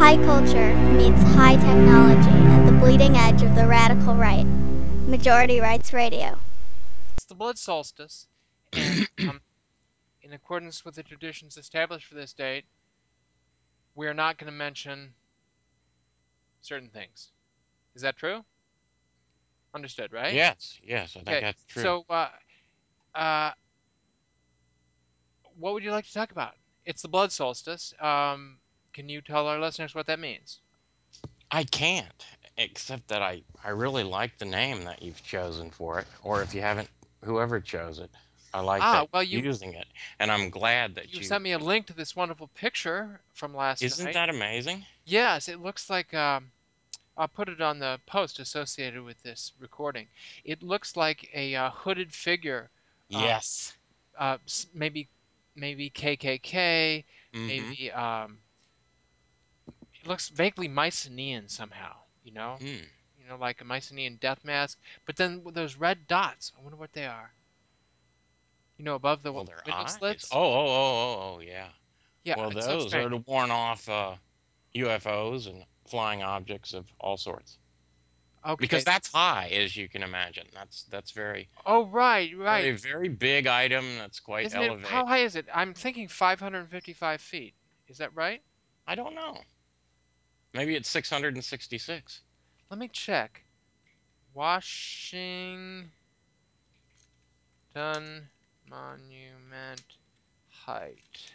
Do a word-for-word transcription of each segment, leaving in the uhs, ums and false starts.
High culture meets high technology at the bleeding edge of the radical right. Majority Rights Radio. It's the blood solstice, and um, in accordance with the traditions established for this date, we are not going to mention certain things. Is that true? Understood, right? Yes, yes, I think Okay. that's true. So, uh, uh, what would you like to talk about? It's the blood solstice. Um, can you tell our listeners what that means? I can't, except that I, I really like the name that you've chosen for it, or if you haven't, whoever chose it. I like Ah, that well, you you're using it, and I'm glad that you you. sent me a link to this wonderful picture from last Isn't night. that amazing? Yes, it looks like um, I'll put it on the post associated with this recording. It looks like a uh, hooded figure, uh, Yes. uh, s- maybe maybe K K K, Mm-hmm. maybe um, it looks vaguely Mycenaean somehow. You know, Hmm. you know, like a Mycenaean death mask. But then with those red dots, I wonder what they are. You know, above the Well, w- their window eyes. slits. Oh, oh, oh, oh, oh, yeah. Yeah, Well, it's so those are strange. the worn off uh, U F Os and flying objects of all sorts. Because Okay. that's high, as you can imagine. That's that's very, Oh, right, very, right. very big item. That's quite Isn't it? How elevated. high is it? I'm thinking five hundred fifty-five feet. Is that right? I don't know. Maybe it's six hundred sixty-six. Let me check. Washington Monument height.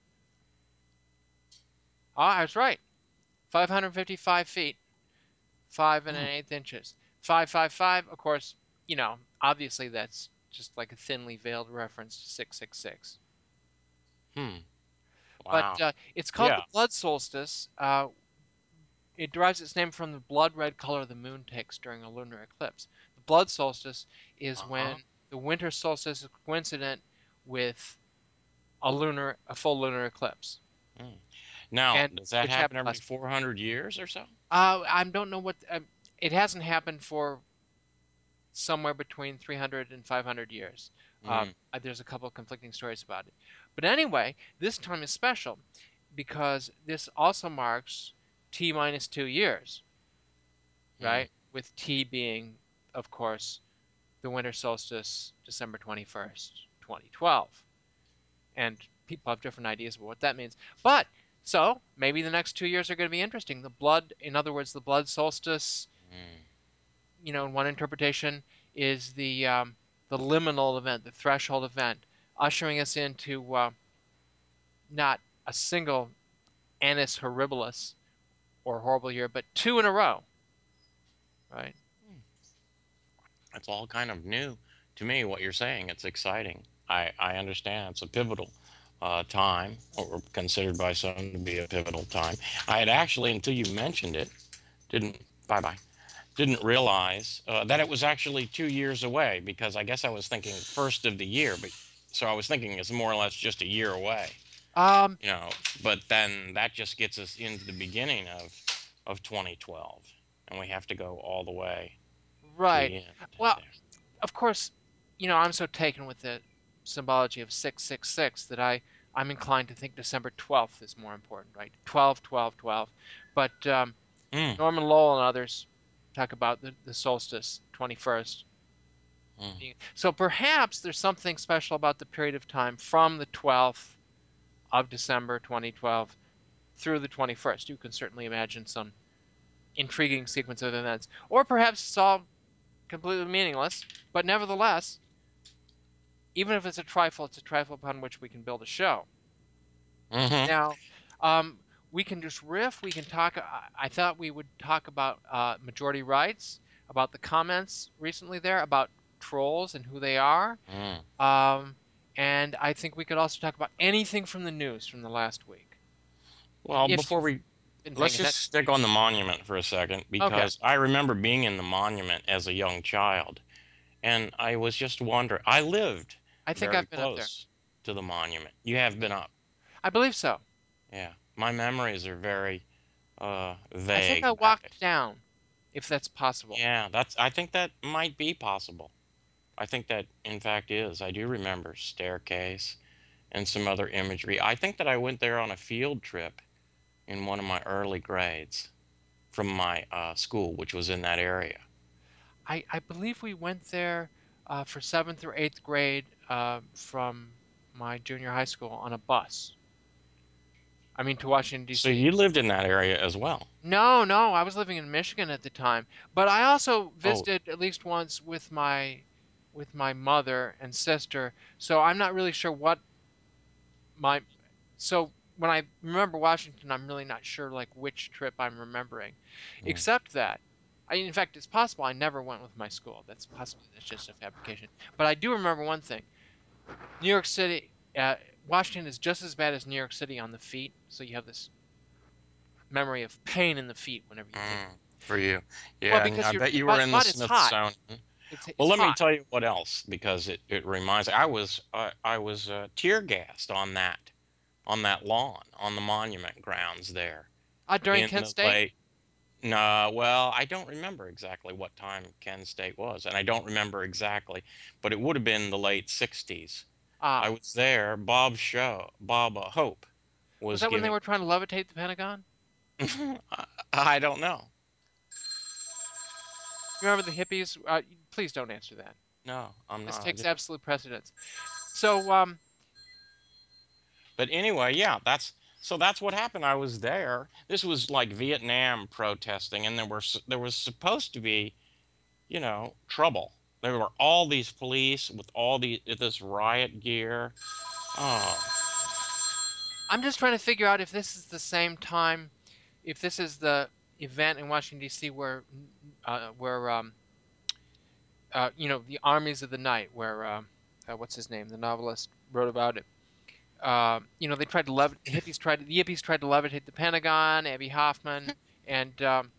Ah, I was right. five hundred fifty-five feet, five and Hmm. an eighth inches. five five five, of course, you know, obviously that's just like a thinly veiled reference to six six six. Hmm. But Wow. uh, it's called the Yeah. blood solstice. Uh, it derives its name from the blood red color the moon takes during a lunar eclipse. The blood solstice is Uh-huh. when the winter solstice is coincident with a lunar, a full lunar eclipse, Hmm. Now, and does that which happen happened every last. four hundred years or so? Uh, I don't know what. Um, it hasn't happened for somewhere between three hundred and five hundred years. Uh, Hmm. uh, there's a couple of conflicting stories about it. But anyway, this time is special because this also marks T minus two years, Hmm. right? With T being, of course, the winter solstice, December twenty-first, twenty twelve. And people have different ideas about what that means. But so maybe the next two years are going to be interesting. The blood, in other words, the blood solstice, Hmm. you know, in one interpretation, is the um, the liminal event, the threshold event, ushering us into uh, not a single annus horribilis or horrible year, but two in a row, right? Hmm. It's all kind of new to me, what you're saying. It's exciting. I, I understand it's a pivotal uh, time, or considered by some to be a pivotal time. I had actually, until you mentioned it, didn't, bye bye, didn't realize uh, that it was actually two years away because I guess I was thinking first of the year, but so I was thinking it's more or less just a year away, Um, you know. But then that just gets us into the beginning of of twenty twelve, and we have to go all the way to right. the end Well, there. of course, you know, I'm so taken with the symbology of six six six that I I'm inclined to think December twelfth is more important, right? twelve, twelve, twelve. But um, Mm, Norman Lowell and others talk about the, the solstice, twenty-first. mm, So perhaps there's something special about the period of time from the twelfth of December twenty twelve through the twenty-first. You can certainly imagine some intriguing sequence of events. Or perhaps it's all completely meaningless, but nevertheless, even if it's a trifle, it's a trifle upon which we can build a show. mm-hmm. Now, um, we can just riff. We can talk. I, I thought we would talk about uh, majority rights, about the comments recently there, about trolls and who they are. Mm. Um, and I think we could also talk about anything from the news from the last week, Well, if before you've we been let's paying just attention. stick on the monument for a second Okay, because I remember being in the monument as a young child. And I was just wondering, I lived I think very I've been up there. close to the monument. You have been up. I believe so. Yeah. My memories are very uh I think vague I about it. walked down, if that's possible. Yeah, that's I think that might be possible. I think that in fact is. I do remember staircase and some other imagery. I think that I went there on a field trip in one of my early grades from my uh, school, which was in that area. I, I believe we went there uh, for seventh or eighth grade uh, from my junior high school on a bus. I mean, to Washington, So D C. you lived in that area as well. No, no, I was living in Michigan at the time, but I also Oh, visited at least once with my with my mother and sister. So I'm not really sure what my so when I remember Washington, I'm really not sure like which trip I'm remembering, mm, except that I, in fact, it's possible I never went with my school. That's possibly that's just a fabrication. But I do remember one thing: New York City, uh, Washington is just as bad as New York City on the feet. So you have this memory of pain in the feet whenever you think. mm, for you. Well, Yeah, and because I you're, bet you were but in the but it's hot. Smithsonian. It's Well, it's let me hot. tell you what else, because it, it reminds I was I, I was uh, tear gassed on that on that lawn on the monument grounds there Uh, during in Kent the State. late. No, well, I don't remember exactly what time Ken State was, and I don't remember exactly, but it would have been the late sixties. I Ah, was there. Bob Show, Bob uh, Hope was was that when they giving. were trying to levitate the Pentagon? I I don't know. You remember the hippies? Uh, please don't answer that. No, I'm This not. I takes just. absolute precedence. So, um, But anyway, yeah, that's so that's what happened. I was there. This was like Vietnam protesting, and there were there was supposed to be, you know, trouble. There were all these police with all the this riot gear. Oh, I'm just trying to figure out if this is the same time, if this is the event in Washington D C where, uh, where um, uh, you know, the armies of the night, where um, uh, what's his name, the novelist wrote about it. Uh, you know, they tried to lev the hippies tried to, the hippies tried to levitate the Pentagon, Abby Hoffman, and um,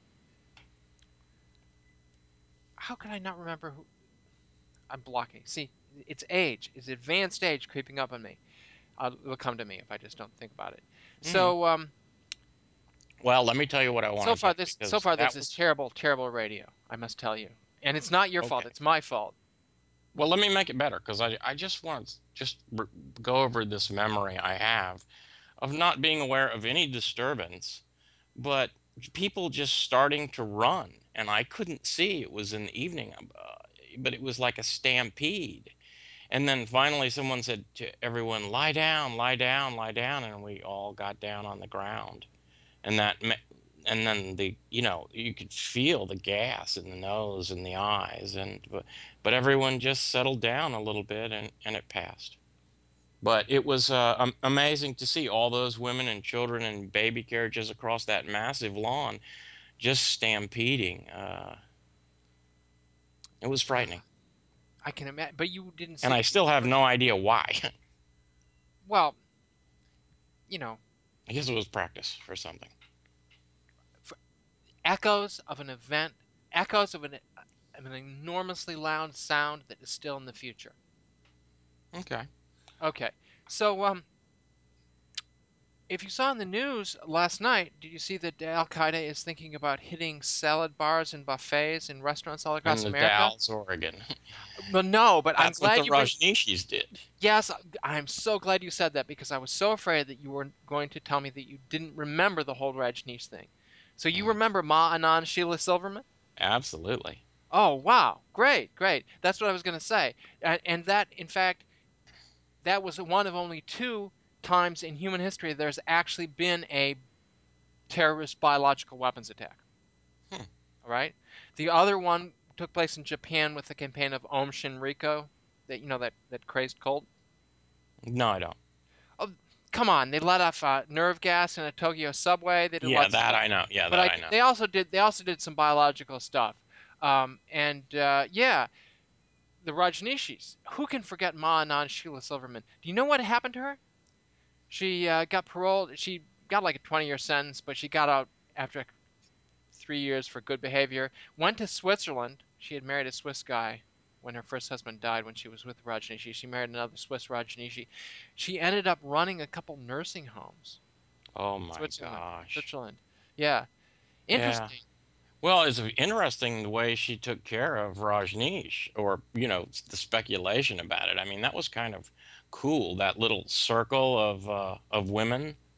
how could I not remember who? I'm blocking. See, it's age, it's advanced age creeping up on me. Uh, it'll come to me if I just don't think about it. mm. So, um, Well, let me tell you what I so want to tell far you, this, so because far this that is was terrible, terrible radio. I must tell you, and it's not your fault. okay. It's my fault. Well, let me make it better, because I I just want to just go over this memory I have of not being aware of any disturbance, but people just starting to run, and I couldn't see. It was in the evening, uh, but it was like a stampede. And then finally, someone said to everyone, "Lie down, lie down, lie down," and we all got down on the ground. And that, and then the, you know, you could feel the gas in the nose and the eyes, and but, but everyone just settled down a little bit, and and it passed. But it was uh, um, amazing to see all those women and children and baby carriages across that massive lawn just stampeding. Uh, it was frightening. I can imagine, but you didn't And see I it from still the have first. no idea why. Well, you know, I guess it was practice for something. for echoes of an event, echoes of an of an enormously loud sound that is still in the future. Okay. Okay, so um, if you saw in the news last night, did you see that Al Qaeda is thinking about hitting salad bars and buffets in restaurants all In across the America? Dalles, Oregon. Well, no, but I'm That's what the glad you bring. Rajneeshis did. Yes, I'm so glad you said that because I was so afraid that you were going to tell me that you didn't remember the whole Rajneesh thing. So you Mm, remember Ma Anand Sheila Silverman? absolutely. Oh, wow. Great, great. That's what I was going to say. And, and that, in fact, that was one of only two times in human history there's actually been a terrorist biological weapons attack. Hmm. All right. The other one took place in Japan with the campaign of Aum Shinrikyo, that you know that that crazed cult. No, I don't. Oh, come on! They let off uh, nerve gas in a Tokyo subway. They did Yeah, lots of that stuff. I know. Yeah, But that I I know. they also did they also did some biological stuff. Um, and uh, yeah, the Rajneeshis. Who can forget Ma Anand Sheila Silverman? Do you know what happened to her? She uh, got paroled. She got like a twenty year sentence, but she got out after three years for good behavior. Went to Switzerland. She had married a Swiss guy when her first husband died when she was with Rajneeshi. She married another Swiss Rajneeshi. She ended up running a couple nursing homes Oh in my Switzerland. gosh. Switzerland. Yeah. Yeah. Interesting. Well, it's interesting the way she took care of Rajneesh, or, you know, the speculation about it. I mean, that was kind of cool, that little circle of uh, of women.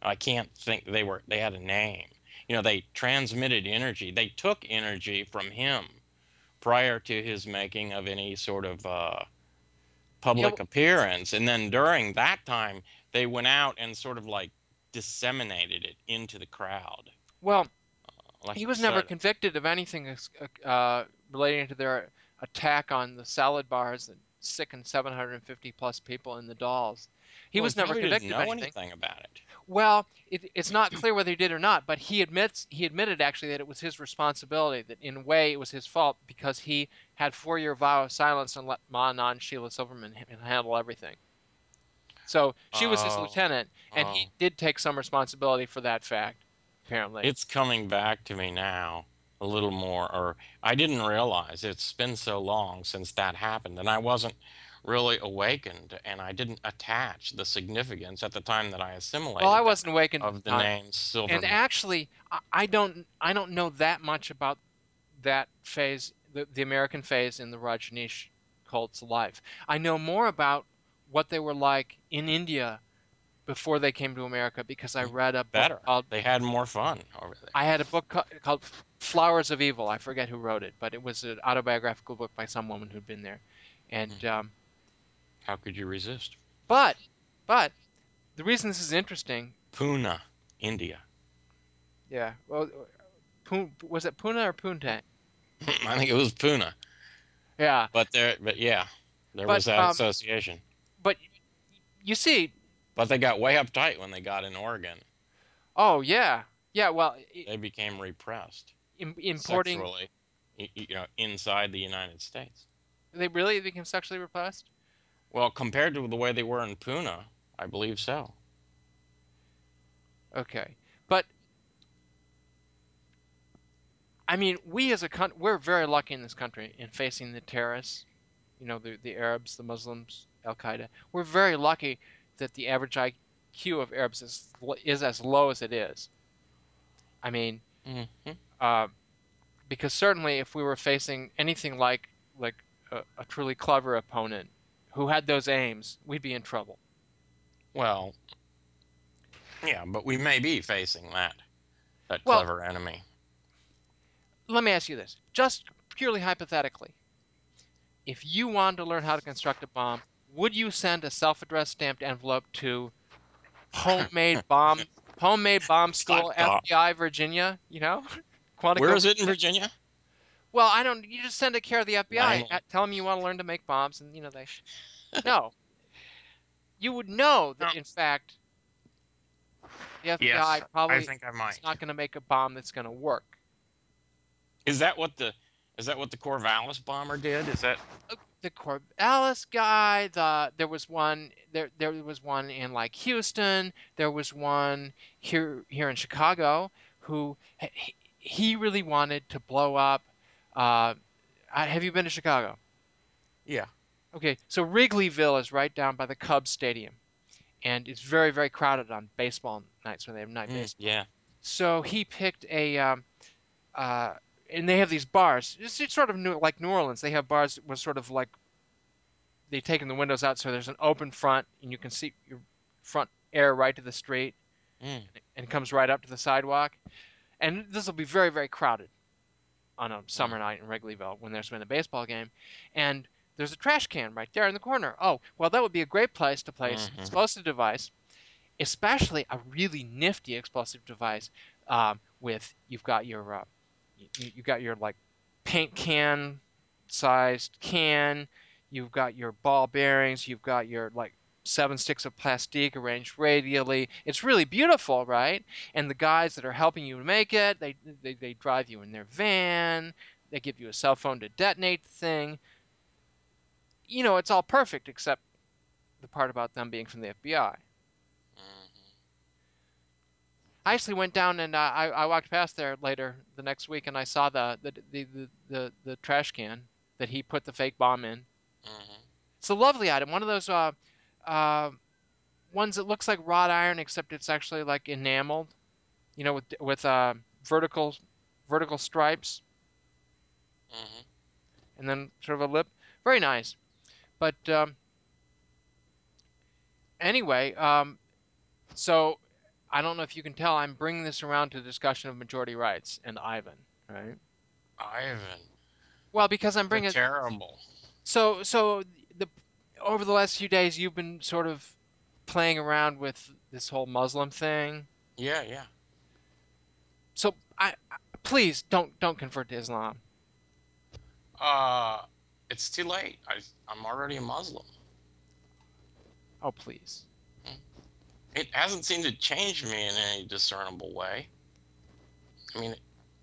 I can't think they were they had a name. You know, they transmitted energy. They took energy from him prior to his making of any sort of uh, Yeah, public w- appearance, and then during that time, they went out and sort of like disseminated it into the crowd. well, Like he you was never said, convicted of anything uh, relating to their attack on the salad bars that sickened seven hundred fifty plus people in the Dolls. He well, he was never probably didn't convicted of know anything. anything about it. Well, it, it's not clear whether he did or not, but he admits he admitted actually that it was his responsibility. That in a way it was his fault because he had four-year vow of silence and let Ma Non Sheila Silverman handle everything. So she was his Oh, lieutenant, and he oh. did take some responsibility for that fact, apparently. It's coming back to me now a little more, or I didn't realize it's been so long since that happened, and I wasn't really awakened, and I didn't attach the significance at the time that I Well, I assimilated that wasn't awakened at the of the time, name and Silverman. actually, I, I don't I don't know that much about that phase, the, the American phase in the Rajneesh cult's life. I know more about what they were like in India before they came to America because I Mm, read a book better. called They had more fun over there. I had a book ca- called Flowers of Evil. I forget who wrote it, but it was an autobiographical book by some woman who'd been there. And Mhm. um, How could you resist? but but the reason this is interesting, Pune, India. yeah. Well, Poon, was it Pune or Poontang? I think it was Pune, Yeah, but there, but yeah, there but was that um, association. but you see, But they got way uptight when they got in Oregon. oh yeah, yeah. Well, They became repressed im importing, sexually, you know, inside the United States. they really became sexually repressed. Well, compared to the way they were in Pune, I believe so. Okay, but I mean, we as a country, we're very lucky in this country in facing the terrorists. You know, the the Arabs, the Muslims, Al Qaeda. We're very lucky that the average I Q of Arabs is is as low as it is. I mean, Hmm. uh, because certainly if we were facing anything like like a, a truly clever opponent who had those aims, we'd be in trouble. Well, yeah, but we may be facing that that Well, clever enemy. let me ask you this, just purely hypothetically. If you wanted to learn how to construct a bomb, would you send a self-addressed stamped envelope to homemade bomb homemade bomb Hot school dog. F B I Virginia, you know? Where Quantico, is it in Virginia? Virginia? Well, I don't you just send it care of the F B I. Langley. Tell them you want to learn to make bombs and you know they no. You would know that Oh, in fact the F B I yes, I probably think I is might. not going to make a bomb that's going to work. Is that what the is that what the Corvallis bomber did? Is that Uh, The Corvallis guy, the there was one there there was one in like Houston, there was one here here in Chicago who he, he really wanted to blow up. Uh, I- have you been to Chicago? yeah. Okay, so Wrigleyville is right down by the Cubs Stadium, and it's very very crowded on baseball nights when they have night Mm, baseball. yeah. So he picked a um, uh, and they have these bars. It's, it's sort of new, like New Orleans. They have bars with sort of like they've taken the windows out, so there's an open front, and you can see your front air right to the street, Mm, and it comes right up to the sidewalk. And this will be very, very crowded on a mm, summer night in Wrigleyville when there's been a baseball game. And there's a trash can right there in the corner. Oh, well, that would be a great place to place an hmm. explosive device, especially a really nifty explosive device um, with you've got your uh, you, you've got your like paint can sized can, you've got your ball bearings, you've got your like seven sticks of plastique arranged radially. It's really beautiful, right? And the guys that are helping you make it, they they, they drive you in their van, they give you a cell phone to detonate the thing. You know, it's all perfect except the part about them being from the F B I. Hmm. I actually went down and uh, I, I walked past there later the next week and I saw the the, the, the, the the trash can that he put the fake bomb in. Hmm. It's a lovely item. One of those uh, uh, ones that looks like wrought iron except it's actually like enameled, you know, with with uh, vertical vertical stripes Hmm. and then sort of a lip. Very nice. But um, anyway, um, so I don't know if you can tell, I'm bringing this around to the discussion of majority rights and Ivan, right? Ivan, Well, because I'm the bringing terrible. so so the over the last few days you've been sort of playing around with this whole Muslim thing. Yeah, yeah. So I, I please don't don't convert to Islam. Uh, it's too late. I, I'm already a Muslim. Oh, please. It hasn't seemed to change me in any discernible way. I mean,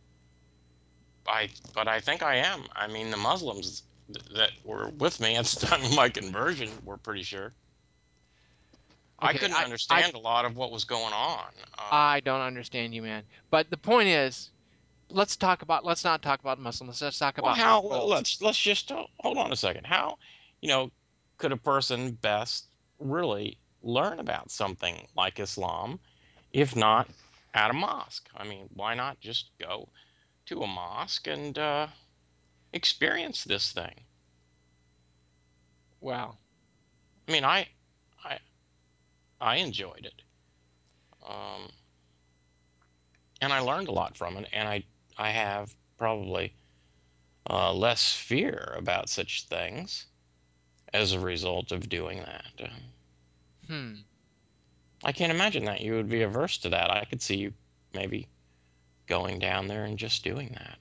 I but I think I am. I mean, the Muslims th- that were with me at the time of my conversion were pretty sure. I Okay, couldn't I I understand a lot of what was going on. Uh, I don't understand you, man. But the point is, let's talk about let's not talk about Muslims. Let's talk well, about how? trolls. Let's let's just uh, hold on a second. How, you know, could a person best really learn about something like Islam if not at a mosque? I mean, why not just go to a mosque and uh, experience this thing? Wow. I mean, I I I enjoyed it. Um, and I learned a lot from it, and I I have probably uh, less fear about such things as a result of doing that. Uh, Hmm. I can't imagine that you would be averse to that. I could see you maybe going down there and just doing that.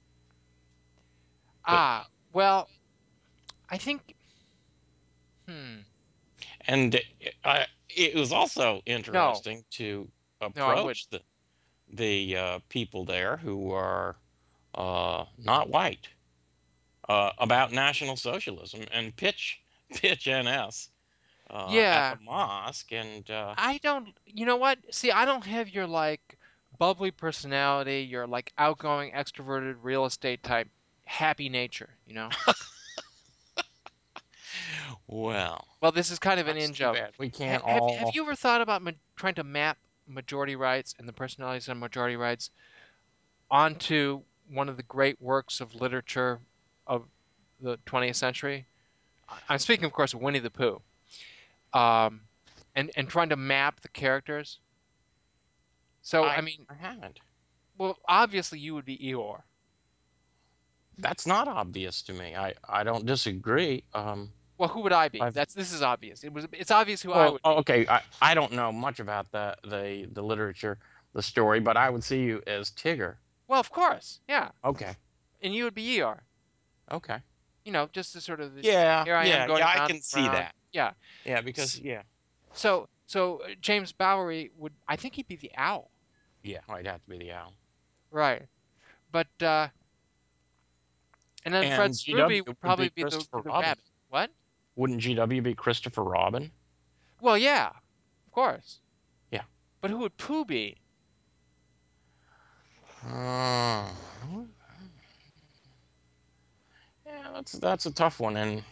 But Ah, well, I think hmm. and it, I, it was also No. interesting to No, I would. approach the the uh, people there who are uh, not white uh, about National Socialism and pitch pitch N S uh, at the Yeah. mosque, and uh, I don't, you know what? See, I don't have your like bubbly personality, your like outgoing, extroverted real estate type happy nature, you know? well, Well, this is kind of an that's in too joke. bad. We Ha can't have have all. you ever thought about ma trying to map majority rights and the personalities of majority rights onto one of the great works of literature of the twentieth century? I- I'm speaking, of course, of Winnie the Pooh. Um, and and trying to map the characters. So, I I mean, I haven't. well, obviously you would be Eeyore. That's not obvious to me. I I don't disagree. Um, Well, who would I be? I've That's this is obvious. It was it's obvious who I well, would oh, be. okay. I I don't know much about the the the literature, the story, but I would see you as Tigger. Well, of course, yeah. Okay. And you would be Eeyore. Okay. You know, just the sort of the, Yeah, here I am yeah, going yeah. I round can and see round. that. Yeah. Yeah, because S- yeah, So so uh, James Bowery would I think he'd be the owl. yeah. I'd have to be the owl. Right. But uh and then Fred And G W Scrooby would would be probably be the Christopher the Robin. rabbit. What? Wouldn't G W be Christopher Robin? Well, yeah, of course. Yeah. But who would Pooh be? Uh, yeah, that's that's a tough one, and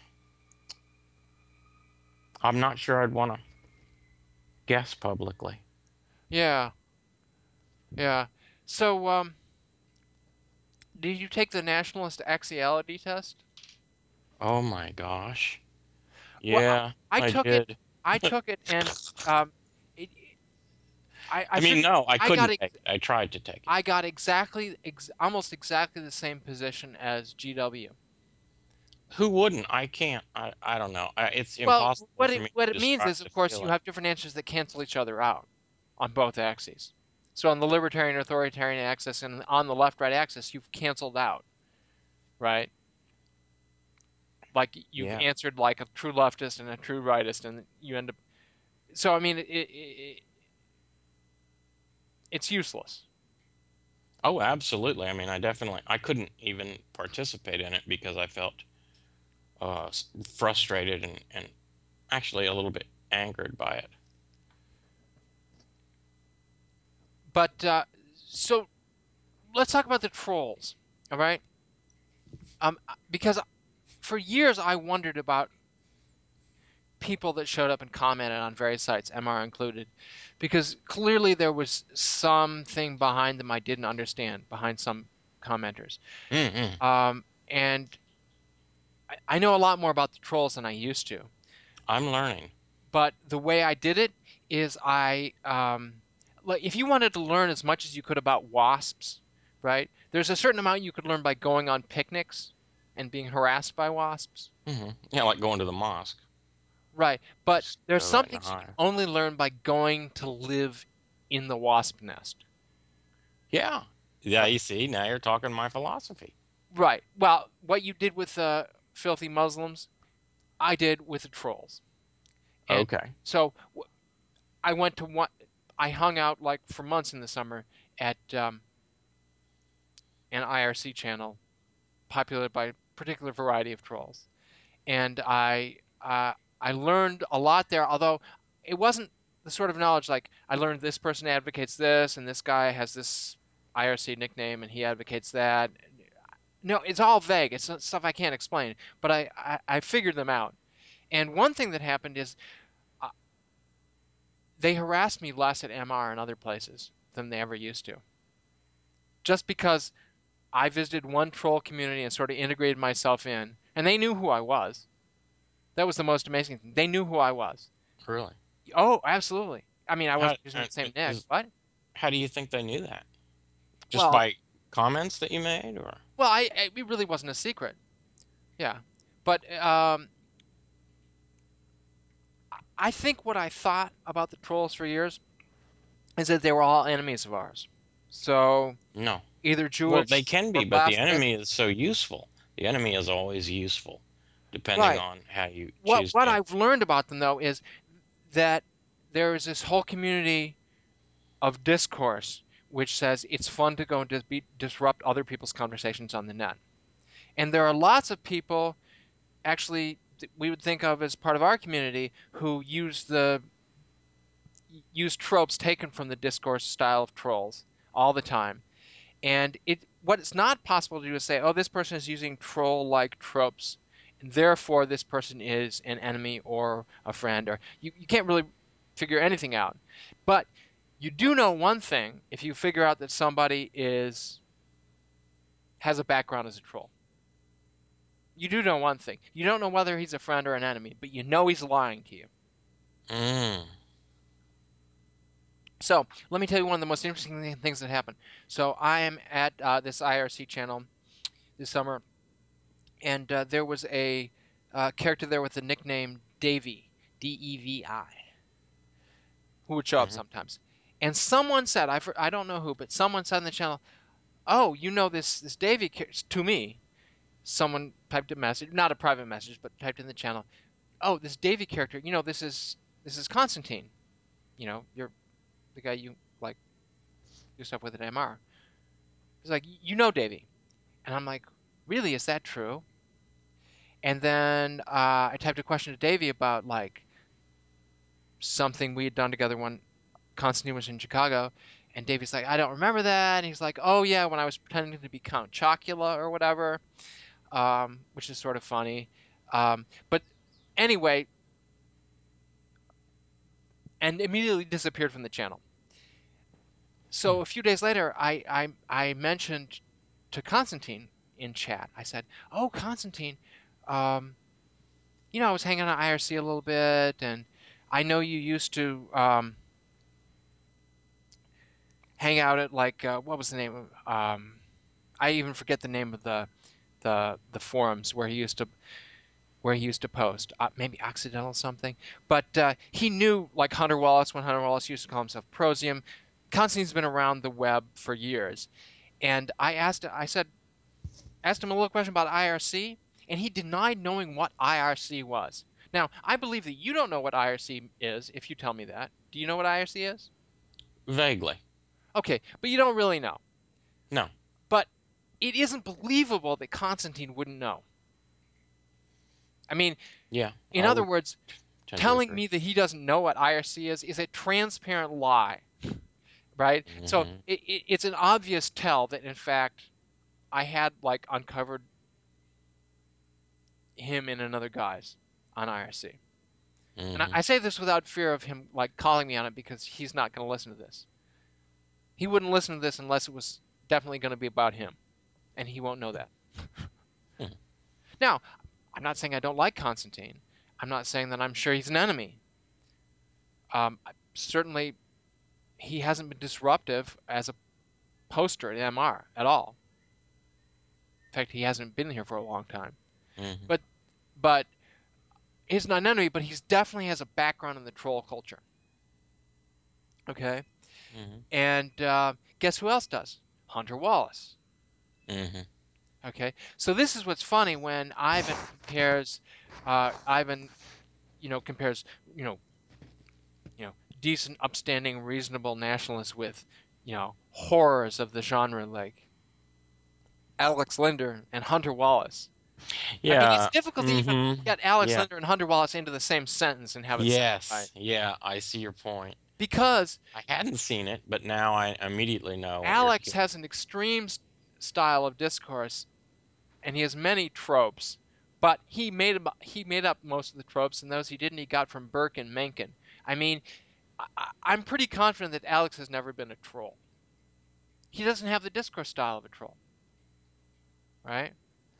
I'm not sure I'd want to guess publicly. Yeah. Yeah. So um did you take the nationalist axiality test? Oh my gosh. Well, I, Yeah, I I took it. did. I took it, and um, it, it- I, I I mean, figured no, I I got couldn't ex take it. I tried to take it. I got exactly ex almost exactly the same position as G W. Who wouldn't? I can't. I, I don't know. I, it's Well, impossible what for it me what to it means describe is, the of course, you feeling. have different answers that cancel each other out on both axes. So on the libertarian authoritarian axis and on the left-right axis, you've canceled out, right? Like you've Yeah. answered like a true leftist and a true rightist, and you end up. So I mean, it, it, it it's useless. Oh, absolutely. I mean, I definitely I couldn't even participate in it because I felt uh, frustrated and, and actually a little bit angered by it. But uh, so let's talk about the trolls, all right? Um, because for years I wondered about people that showed up and commented on various sites, M R included, because clearly there was something behind them I didn't understand behind some commenters. Mm-mm. Um, and I, I know a lot more about the trolls than I used to. I'm learning. But the way I did it is I um, like if you wanted to learn as much as you could about wasps, right? There's a certain amount you could learn by going on picnics and being harassed by wasps. Hmm. Yeah, like going to the mosque. Right. But Just there's go right some in the things you can hive. only learn by going to live in the wasp nest. Yeah. Yeah, Right. you see, now you're talking my philosophy. Right. Well, what you did with uh, filthy Muslims, I did with the trolls. And Okay. so I went to one, I hung out like for months in the summer at um, an I R C channel populated by a particular variety of trolls. And I uh, I learned a lot there, although it wasn't the sort of knowledge like I learned this person advocates this and this guy has this I R C nickname and he advocates that. No, it's all vague. It's stuff I can't explain, but I, I, I figured them out. And one thing that happened is uh, they harassed me less at M R and other places than they ever used to. Just because I visited one troll community and sort of integrated myself in, and they knew who I was. That was the most amazing thing. They knew who I was. Really? Oh, absolutely. I mean, I How wasn't using uh, the same nick. is What? how do you think they knew that? Just Well, by comments that you made, or? well, I, I it really wasn't a secret. Yeah, but um, I think what I thought about the trolls for years is that they were all enemies of ours. So No. either Well, they Jewish can or be, but the blasphemous. enemy is so useful. The enemy is always useful, depending Right. on how you What choose what to. I've learned about them though is that there is this whole community of discourse which says it's fun to go and dis- be, disrupt other people's conversations on the net. And there are lots of people actually we would think of as part of our community who use the use tropes taken from the discourse style of trolls all the time. And it what it's not possible to do is say, oh, this person is using troll-like tropes, and therefore this person is an enemy or a friend, or you, you can't really figure anything out. But you do know one thing if you figure out that somebody is has a background as a troll. You do know one thing. You don't know whether he's a friend or an enemy, but you know he's lying to you. Mm. So let me tell you one of the most interesting things that happened. So I am at uh, this I R C channel this summer, and uh, there was a uh, character there with the nickname Davy, D E V I, who would show up Hmm. sometimes. And someone said, I, I don't know who, but someone said in the channel, "Oh, you know this this Davy to me." Someone typed a message, not a private message, but typed in the channel, "Oh, this Davy character, you know this is this is Constantine. You know, you're the guy you like do stuff with at M R." He's like, "You know Davy," and I'm like, "Really? Is that true?" And then uh, I typed a question to Davy about like something we had done together when Constantine was in Chicago. And Davy's like, I don't remember that. And he's like, oh, yeah, when I was pretending to be Count Chocula or whatever, um, which is sort of funny. Um, but anyway, and immediately disappeared from the channel. So a few days later, I, I, I mentioned to Constantine in chat, I said, oh, Constantine, um, you know, I was hanging on I R C a little bit, and I know you used to um, hang out at like uh, what was the name of um, I even forget the name of the the the forums where he used to where he used to post. Uh, maybe Occidental something. But uh, he knew like Hunter Wallace when Hunter Wallace used to call himself Prosium. Constantine's been around the web for years, and I asked I said asked him a little question about I R C, and he denied knowing what I R C was. Now, I believe that you don't know what I R C is if you tell me that. Do you know what I R C is? Vaguely. Okay, but you don't really know. No. But it isn't believable that Constantine wouldn't know. I mean, Yeah, in I other would words, tend to telling agree. me that he doesn't know what I R C is is a transparent lie, right? So Hmm. it, it, it's an obvious tell that, in fact, I had like uncovered him in another guise on I R C. And I, Hmm. I say this without fear of him like calling me on it because he's not going to listen to this. He wouldn't listen to this unless it was definitely going to be about him, and he won't know that. Hmm. Now, I'm not saying I don't like Constantine. I'm not saying that I'm sure he's an enemy. Um, certainly, he hasn't been disruptive as a poster at M R at all. In fact, he hasn't been here for a long time. Mm-hmm. But but he's not an enemy, but he's definitely has a background in the troll culture. Okay, Mm-hmm. and uh, guess who else does? Hunter Wallace. Mm-hmm. Okay, so this is what's funny when Ivan compares, uh, Ivan, you know, compares, you know, you know, decent, upstanding, reasonable nationalists with, you know, horrors of the genre like Alex Linder and Hunter Wallace. I mean, it's Yeah. difficult to even Mm-hmm. get Alex Yeah. Linder and Hunter Wallace into the same sentence and have it sound right. Yes. Yeah. I see your point. Because I hadn't seen it, but now I immediately know what you're Alex getting. has an extreme style of discourse and he has many tropes, but he made he made up most of the tropes, and those he didn't he got from Burke and Mencken. I mean, I, I'm pretty confident that Alex has never been a troll. He doesn't have the discourse style of a troll, right?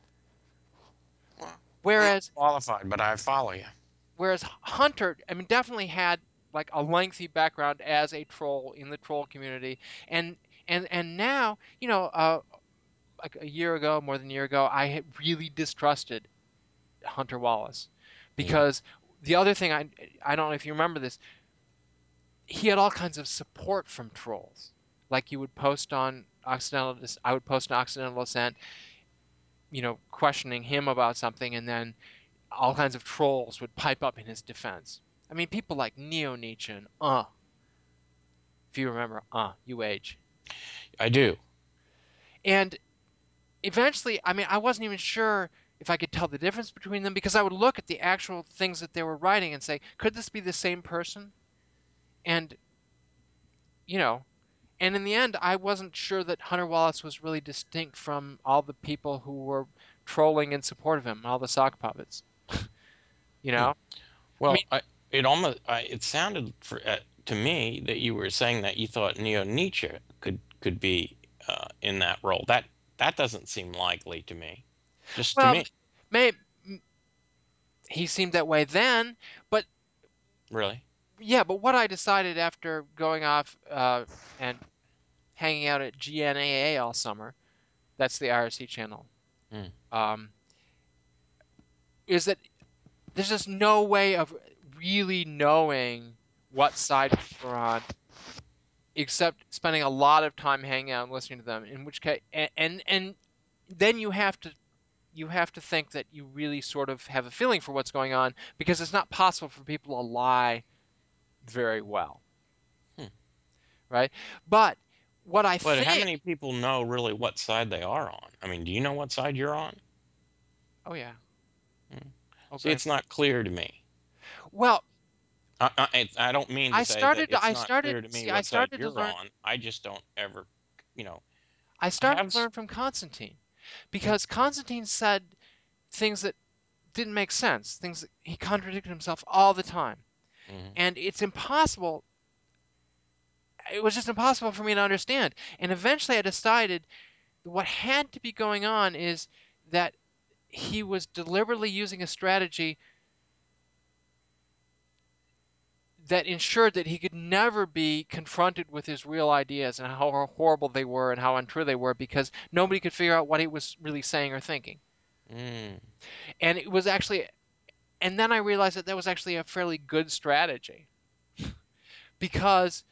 Well, I'm not Whereas qualified, but I follow you. whereas Hunter, I mean, definitely had like a lengthy background as a troll in the troll community, and and and now, you know, uh, like a year ago, more than a year ago, I had really distrusted Hunter Wallace Mm. because the other thing I I don't know if you remember this, he had all kinds of support from trolls. Like you would post on Occidental, I would post on Occidental Descent, you know, questioning him about something, and then all kinds of trolls would pipe up in his defense. I mean, people like Neo Nietzsche and uh, if you remember, uh, you age. I do. And eventually, I mean, I wasn't even sure if I could tell the difference between them because I would look at the actual things that they were writing and say, could this be the same person? And, you know, and in the end, I wasn't sure that Hunter Wallace was really distinct from all the people who were trolling in support of him, all the sock puppets. You Hmm. know, I mean, Well, I, it almost I, it sounded for uh, to me that you were saying that you thought Neo Nietzsche could could be uh, in that role. That that doesn't seem likely to me. Just to well, me, may he seemed that way then, but really. yeah, but what I decided after going off uh, and hanging out at G N A A all summer, that's the I R C channel, Hmm. um, is that there's just no way of really knowing what side we're on except spending a lot of time hanging out and listening to them. In which case, and and, and then you have to you have to think that you really sort of have a feeling for what's going on because it's not possible for people to lie very well, Hmm. right? But what I But how think, many people know really what side they are on? I mean, do you know what side you're on? oh yeah, Hmm. oh See, good. it's not clear to me. Well, I, I, it's- I don't mean to I say that started, it's I not started, clear to me see, I what side started to you're learn, on. I just don't ever, you know, I I started have. to s- learn from Constantine Hmm. because Constantine said things that didn't make sense, things that he contradicted himself all the time. Hmm. And it's impossible, it was just impossible for me to understand. And eventually I decided what had to be going on is that he was deliberately using a strategy that ensured that he could never be confronted with his real ideas and how horrible they were and how untrue they were because nobody could figure out what he was really saying or thinking. Mm. And it was actually, and then I realized that that was actually a fairly good strategy because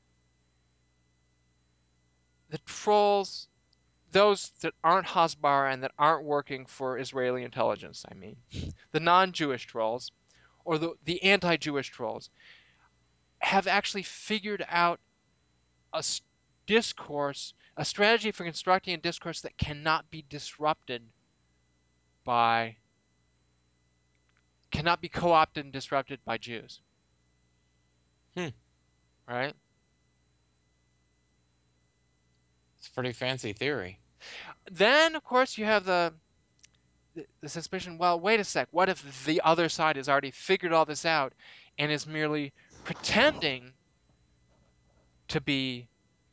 the trolls, those that aren't Hasbara and that aren't working for Israeli intelligence, I mean, the non Jewish trolls or the, the anti Jewish trolls, have actually figured out a discourse, a strategy for constructing a discourse that cannot be disrupted by, cannot be co opted and disrupted by Jews, Hmm. right? It's a pretty fancy theory. Then, of course, you have the, the, the suspicion well, wait a sec, what if the other side has already figured all this out and is merely pretending to be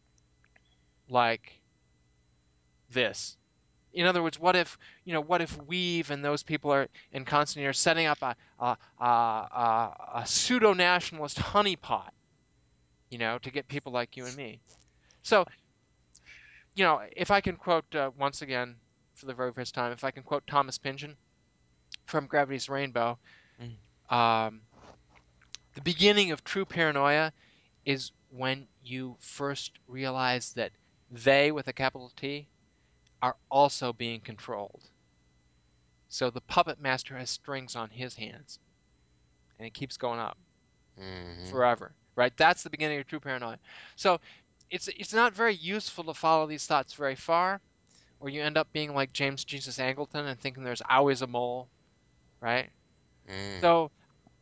like this? In other words, what if you know? What if Weave and those people are in Constantine are setting up a a, a, a, a pseudo nationalist honeypot you know, to get people like you and me. So, you know, if I can quote uh, once again for the very first time, if I can quote Thomas Pynchon from Gravity's Rainbow, Mm, um, the beginning of true paranoia is when you first realize that they, with a capital T, are also being controlled. So the puppet master has strings on his hands, and it keeps going up hmm forever, right? That's the beginning of true paranoia. So it's it's not very useful to follow these thoughts very far, or you end up being like James Jesus Angleton and thinking there's always a mole, right? mm, So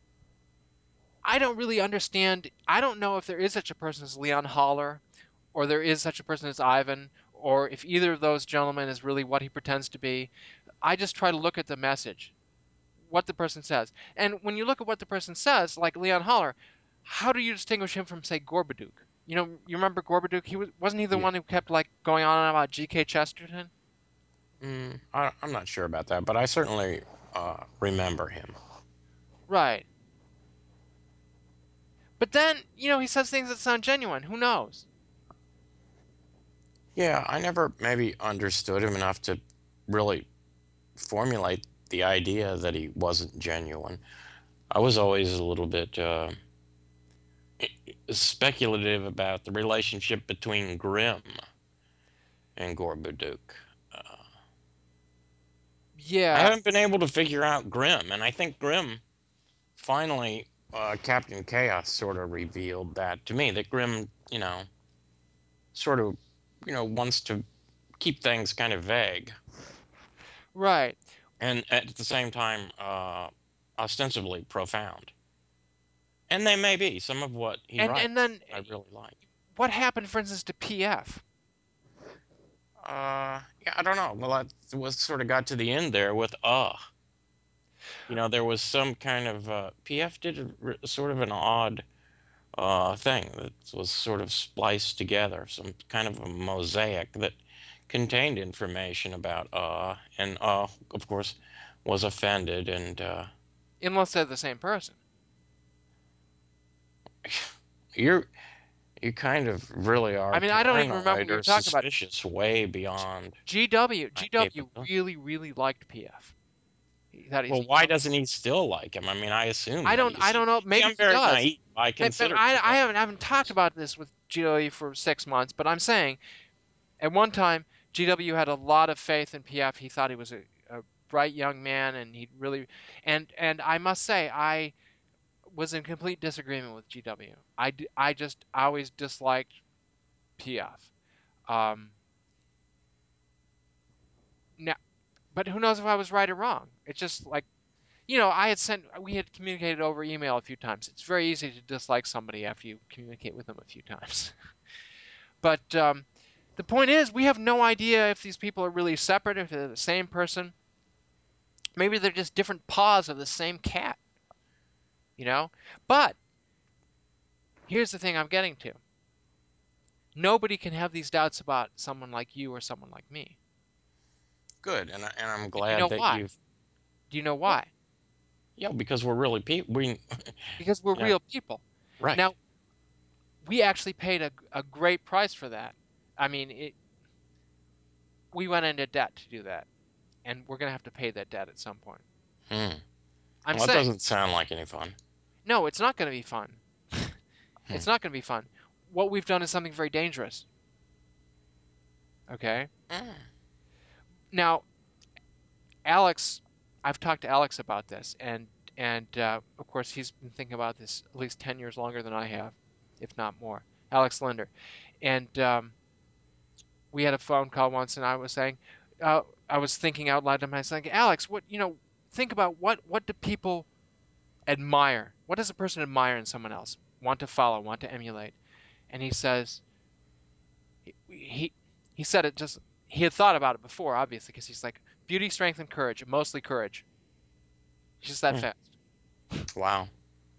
I don't really understand. I don't know if there is such a person as Leon Haller, or there is such a person as Ivan, or if either of those gentlemen is really what he pretends to be. I just try to look at the message, what the person says. And when you look at what the person says, like Leon Haller, how do you distinguish him from, say, Gorbaduke? You know, you remember Gorbaduke? He was wasn't he the yeah. one who kept like going on about G K. Chesterton? Mm, I, I'm not sure about that, but I certainly uh, remember him. Right. But then, you know, he says things that sound genuine. Who knows? Yeah, I never maybe understood him enough to really formulate the idea that he wasn't genuine. I was always a little bit uh, speculative about the relationship between Grimm and Gorbaduke. Uh, I Yeah, haven't been able to figure out Grimm, and I think Grimm finally, uh, Captain Chaos sort of revealed that to me, that Grimm, you know, sort of, you know, wants to keep things kind of vague, right. and at the same time, uh, ostensibly profound. And they may be. Some of what he And and writes, then I really like. what happened, for instance, to P F? Uh, yeah, I don't know. Well, that was sort of got to the end there with uh. You know, there was some kind of uh, P F did a, r- sort of an odd uh, thing that was sort of spliced together, some kind of a mosaic that contained information about uh, and uh, of course, was offended, and uh, Unless they're the same person. you're you kind of really I are mean, I don't even remember paranoid what you're or talking about. suspicious way beyond G W my G W capability. really really liked P F. He thought he's, Well, you why know, doesn't he still like him? I mean, I assume I that don't he. I See, don't know. maybe Maybe I'm he very does. naive. I May- may- consider I I P F. haven't I haven't talked about this with G W for six months, but I'm saying at one time G W had a lot of faith in P F. He thought he was a, a bright young man, and he really and and I must say I was in complete disagreement with G W. I d- I just always disliked P F. Um, now, but who knows if I was right or wrong? It's just like, you know, I had sent, we had communicated over email a few times. It's very easy to dislike somebody after you communicate with them a few times. But um, the point is, we have no idea if these people are really separate, if they're the same person. Maybe they're just different paws of the same cat, you know? But here's the thing I'm getting to. Nobody can have these doubts about someone like you or someone like me. Good, and I, and I'm And you glad know that why? you've. Do you know Well, why? yeah, because we're really people. We, Because we're you know, real people. right. Now, we actually paid a, a great price for that. I mean, it, we went into debt to do that, and we're going to have to pay that debt at some point. Hmm. I'm Well, that saying, doesn't sound like any fun. no, it's not going to be fun. Hmm. It's not going to be fun. What we've done is something very dangerous. Okay. Hmm. Now, Alex, I've talked to Alex about this, and and uh, of course he's been thinking about this at least ten years longer than I have, if not more. Alex Linder, and um, we had a phone call once, and I was saying, uh, I was thinking out loud to myself, like, Alex, what, you know, think about what what do people admire? What does a person admire in someone else? Want to follow, want to emulate? And he says, he he, he said it just, he had thought about it before, obviously, because he's like, beauty, strength, and courage, mostly courage. He's just that Hmm. fast. Wow.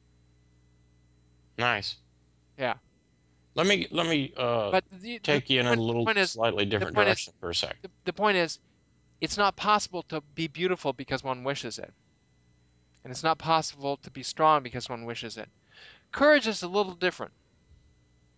Nice. Yeah. Let me let me uh But the the take you in a point, little point is, slightly the different point is, direction for a sec. the, the point is, it's not possible to be beautiful because one wishes it. And it's not possible to be strong because one wishes it. Courage is a little different.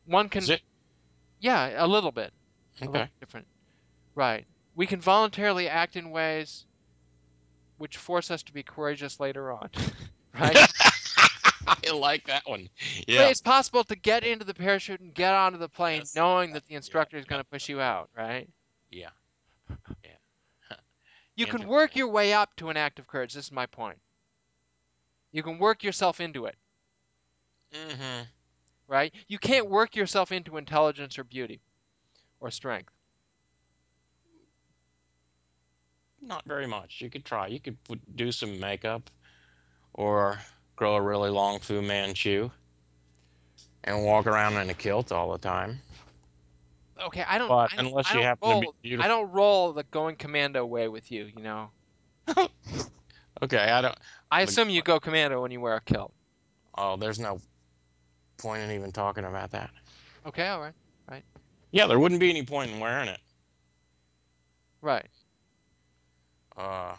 One Is can, it? yeah, a little bit, a little Okay. different. Right. We can voluntarily act in ways which force us to be courageous later on. Right? I like that one. I mean, Yeah. it's possible to get into the parachute and get onto the plane Yes. knowing Uh, that the yeah. instructor is Yeah. going to push you out, right? Yeah. Yeah. You can work Interesting. your way up to an act of courage. This is my point. You can work yourself into it, Hmm. right? You can't work yourself into intelligence or beauty or strength. Not very much. You could try. You could put, do some makeup or grow a really long Fu Manchu and walk around in a kilt all the time. Okay, I don't, But I don't, unless I you don't happen to be roll, I beautiful. don't roll the going commando way with you. You know, Okay, I don't. I The, assume you go commando when you wear a kilt. oh, there's no point in even talking about that. Okay, all right, right, Yeah, there wouldn't be any point in wearing it. right. Uh,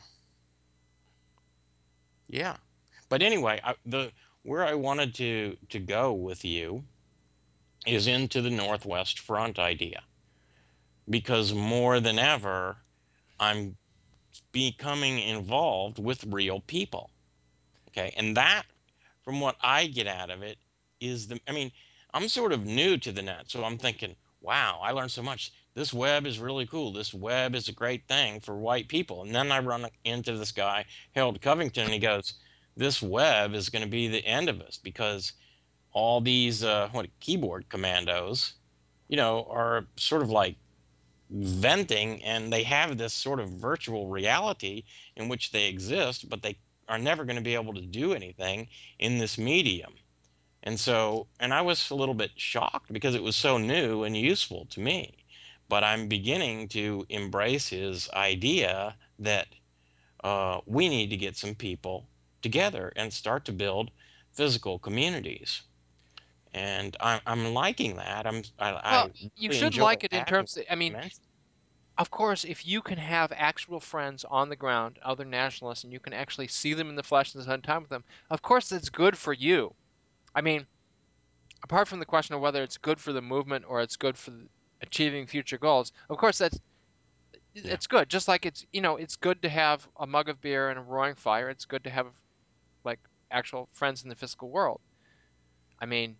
yeah. But anyway, I, the where I wanted to to go with you is into the Northwest Front idea because more than ever I'm becoming involved with real people. Okay, and that from what I get out of it is the I mean, I'm sort of new to the net, so I'm thinking, wow, I learned so much. This web is really cool. This web is a great thing for white people. And then I run into this guy, Harold Covington, and he goes, this web is going to be the end of us because all these uh, what keyboard commandos, you know, are sort of like venting and they have this sort of virtual reality in which they exist, but they are never going to be able to do anything in this medium. And so, and I was a little bit shocked because it was so new and useful to me. But I'm beginning to embrace his idea that uh, we need to get some people together and start to build physical communities. And I'm, I'm liking that. I'm I, Well, I you really should enjoy like it in having terms that of, I mean, dimension. of course, if you can have actual friends on the ground, other nationalists, and you can actually see them in the flesh and spend time with them, of course, that's good for you. I mean, apart from the question of whether it's good for the movement or it's good for achieving future goals, of course, that's Yeah. it's good. Just like it's, you know, it's good to have a mug of beer and a roaring fire. It's good to have like actual friends in the physical world. I mean,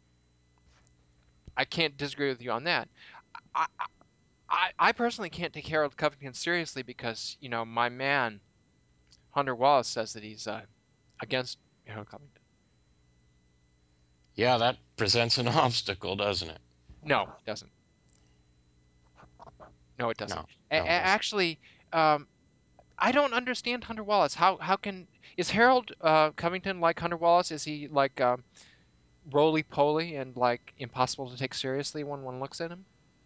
I can't disagree with you on that. I, I, I personally can't take Harold Covington seriously because, you know, my man Hunter Wallace says that he's uh, against Harold Covington. Yeah, that presents an obstacle, doesn't it? No, it doesn't. No, it doesn't. No, A- a- no, it doesn't. actually, um, I don't understand Hunter Wallace. How how can is Harold uh, Covington like Hunter Wallace? Is he like um, roly poly and like impossible to take seriously when one looks at him?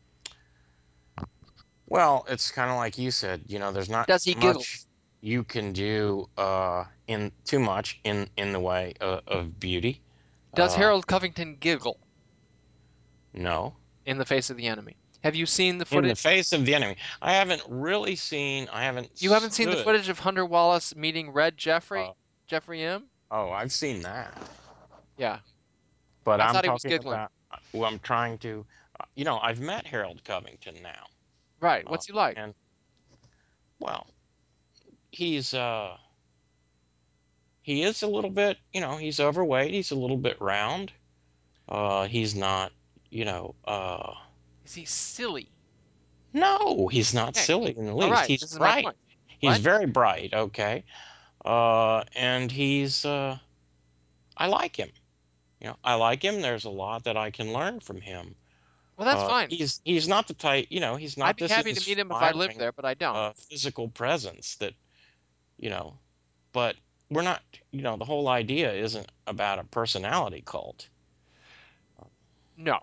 Well, it's kind of like you said, you know, there's not Does he giggle? much you can do uh, in too much in in the way of, of beauty. Does Uh, Harold Covington giggle no, in the face of the enemy? Have you seen the in the footage? face of the enemy. I haven't really seen. I haven't You haven't seen the stood. footage of Hunter Wallace meeting Red Uh, Jeffrey, Jeffrey M? oh, I've seen that, Yeah, but I I'm thought he was talking giggling. about. uh, Who I'm trying to. Uh, you know, I've met Harold Covington now, Right. uh, What's he like? and well, he's uh he is a little bit. You know, he's overweight. He's a little bit round. Uh, he's not, you know, uh, Is he silly? no, he's not Okay. silly in the All least. right. He's This is my bright. point. He's What? very bright, okay? Uh, and he's, uh, I like him. You know, I like him. There's a lot that I can learn from him. Well, that's Uh, fine. he's he's not the type, you know, he's I'd not be this happy to meet him if I lived inspiring there, but I don't. uh, physical presence that, you know, but we're not, you know, the whole idea isn't about a personality cult. No.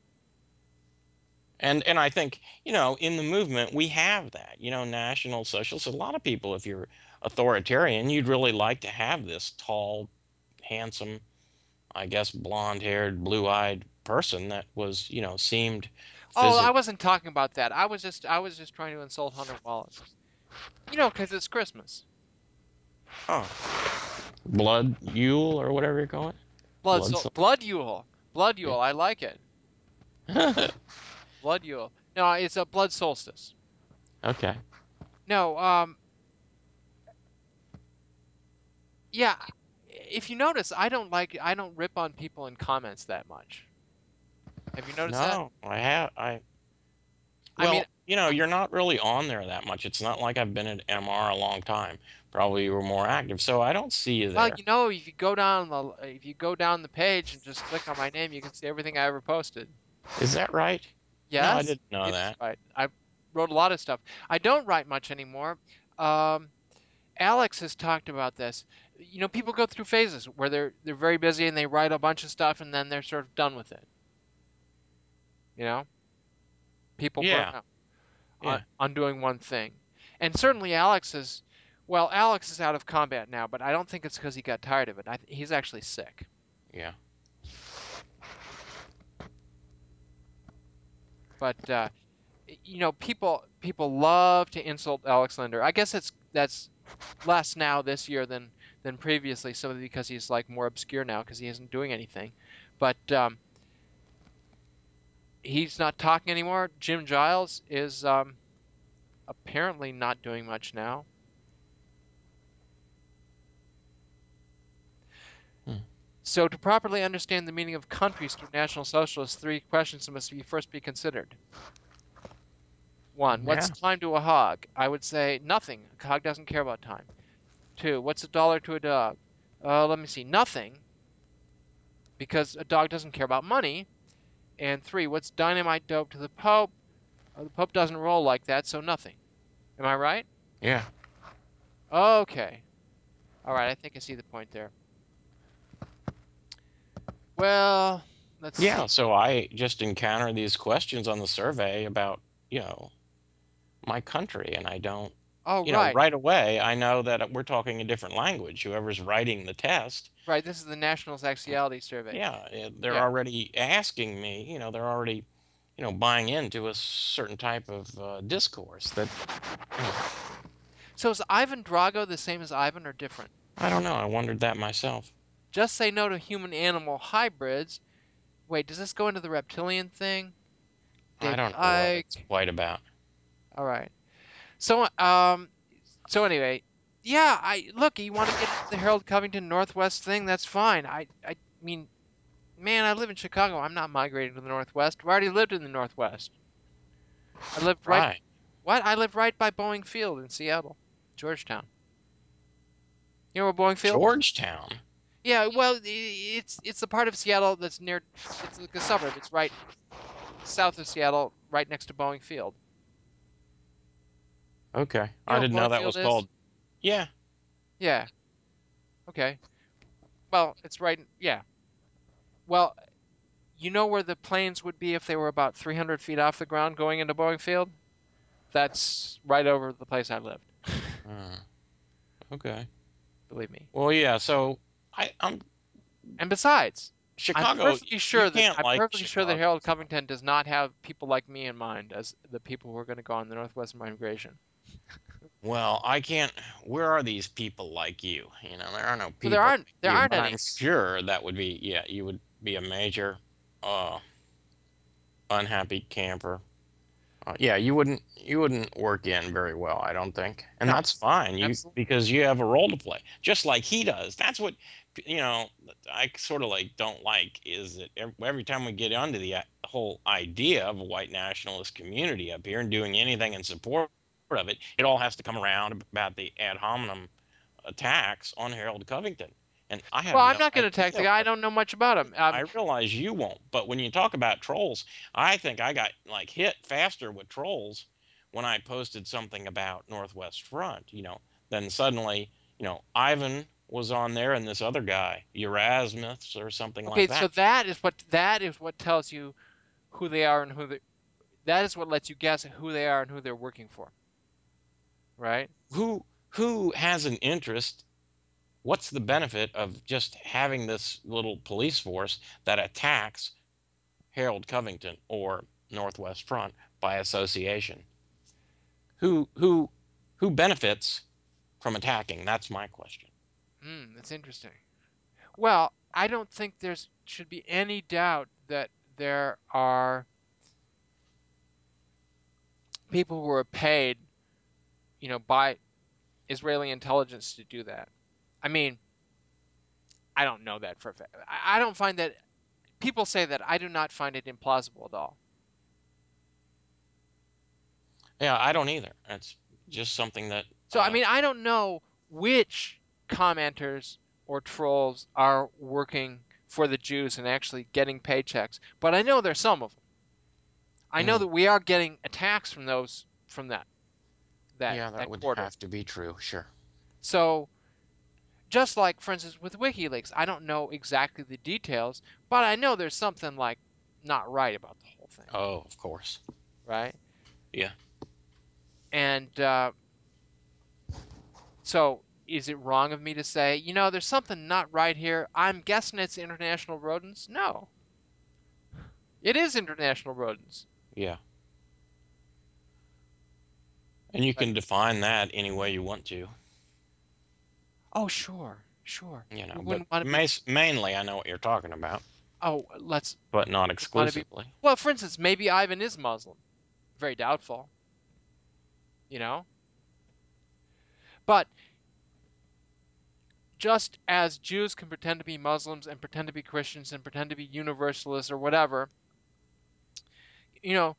And and I think, you know, in the movement we have that, you know, National Socialists. A lot of people, if you're authoritarian, you'd really like to have this tall, handsome, I guess, blonde-haired, blue-eyed person that was, you know, seemed Oh, I physically. wasn't talking about that. I was just I was just trying to insult Hunter Wallace. You know, 'cause it's Christmas. Oh, blood Yule or whatever you call it. Blood Blood so something. Blood Yule. Blood Yeah. Yule. I like it. Blood Yule. No, it's a blood solstice. Okay. No, um, yeah. If you notice, I don't like I don't rip on people in comments that much. Have you noticed that? No, I have I I mean, well, you know, I, you're not really on there that much. It's not like I've been at M R a long time. Probably you were more active, so I don't see you well, there. you know, if you go down the if you go down the page and just click on my name, you can see everything I ever posted. Is that right? No, I Yes, didn't know it is that. right. I wrote a lot of stuff. I don't write much anymore. Um, Alex has talked about this. You know, people go through phases where they're they're very busy and they write a bunch of stuff and then they're sort of done with it. You know, people burn Yeah, out on, yeah, on doing one thing. And certainly Alex is, well, Alex is out of combat now, but I don't think it's because he got tired of it. I, he's actually sick. yeah. But uh, you know, people people love to insult Alex Linder. I guess it's that's less now this year than than previously, simply because he's like more obscure now because he isn't doing anything. But um, he's not talking anymore. Jim Giles is um, apparently not doing much now. Hmm. So, to properly understand the meaning of countries to National Socialists, three questions must be first be considered. One, what's Yeah, time to a hog? I would say nothing. A hog doesn't care about time. Two, what's a dollar to a dog? Uh, let me see, nothing, because a dog doesn't care about money. And three, what's dynamite dope to the Pope? Uh, the Pope doesn't roll like that, so nothing. Am I right? yeah, Okay. All right, I think I see the point there. Well, let's yeah. see. So I just encounter these questions on the survey about, you know, my country, and I don't, Oh, you know, right. right away I know that we're talking a different language. Whoever's writing the test, Right, this is the National Sexuality Survey. yeah, eh, they're Yeah. already asking me, you know, they're already, you know, buying into a certain type of uh, discourse that, you know, So is Ivan Drago the same as Ivan or different? I don't know. I wondered that myself. Just say no to human animal hybrids. Wait, does this go into the reptilian thing? I David don't know what it's Icke. quite about. All right. So um so anyway, yeah, I look, you want to get into the Harold Covington Northwest thing, that's fine. I I mean, man, I live in Chicago. I'm not migrating to the Northwest. I already lived in the Northwest. I lived right Right. what? I lived right by Boeing Field in Seattle, Georgetown. You know where Boeing Field is? Georgetown. Yeah, well, it's it's the part of Seattle that's near. It's like a suburb. It's right south of Seattle, right next to Boeing Field. Okay. You I know what didn't know Boeing that Field was is? called. Yeah. Yeah. Okay. Well, it's right. Yeah. Well, you know where the planes would be if they were about three hundred feet off the ground going into Boeing Field? That's right over the place I lived. Uh, okay. Believe me. Well, yeah. So I, I'm And besides, I'm Chicago. perfectly You sure that can't I'm like perfectly sure that Chicago Harold so much. Covington does not have people like me in mind as the people who are going to go on the Northwest Migration. Well, I can't. Where are these people like you? You know, there are no Well, there people aren't like there you. aren't But I'm any. sure that would be. Yeah, you would be a major, uh, unhappy camper. Uh, yeah, you wouldn't you wouldn't work in very well, I don't think. And No, that's fine. You absolutely. because you have a role to play, just like he does. That's what you know, I sort of like don't like is that ev- every time we get onto the uh, whole idea of a white nationalist community up here and doing anything in support of it, it all has to come around about the ad hominem attacks on Harold Covington. And I Well, have I'm no not going to attack the idea guy. I what don't know much about him. Um, I realize you won't, but when you talk about trolls, I think I got like hit faster with trolls when I posted something about Northwest Front, you know, then suddenly, you know, Ivan was on there and this other guy, Erasmus or something like okay, so that. that is what that is what tells you who they are and who they. That is what lets you guess who they are and who they're working for, right? Who who has an interest? What's the benefit of just having this little police force that attacks Harold Covington or Northwest Front by association? Who who who benefits from attacking? That's my question. Hmm, that's interesting. Well, I don't think there's should be any doubt that there are. people who are paid, you know, by Israeli intelligence to do that. I mean, I don't know that for a fact. I don't find that people say that. I do not find it implausible at all. Yeah, I don't either. It's just something that So, I uh, mean, I don't know which commenters or trolls are working for the Jews and actually getting paychecks, but I know there's some of them. I know mm, that we are getting attacks from those from that that yeah, that that would quarter. have to be true. Sure. So, just like for instance with WikiLeaks, I don't know exactly the details, but I know there's something like not right about the whole thing, Oh, of course. right? Yeah. And uh, so, is it wrong of me to say, you know, there's something not right here? I'm guessing it's international rodents. No, it is international rodents. Yeah. And you But can define that any way you want to, oh, sure, sure. you know, We but wouldn't want to be. mas- mainly I know what you're talking about, Oh, let's. but not We want to be. exclusively. Well, for instance, maybe Ivan is Muslim. Very doubtful, you know. But just as Jews can pretend to be Muslims and pretend to be Christians and pretend to be universalists or whatever, you know,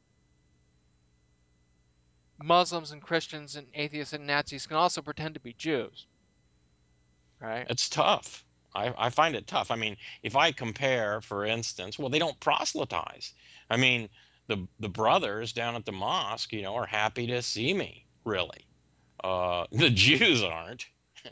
Muslims and Christians and atheists and Nazis can also pretend to be Jews, right? It's tough. I, I find it tough. I mean, if I compare, for instance, well, they don't proselytize. I mean, the the brothers down at the mosque, you know, are happy to see me, really. Uh, the Jews aren't.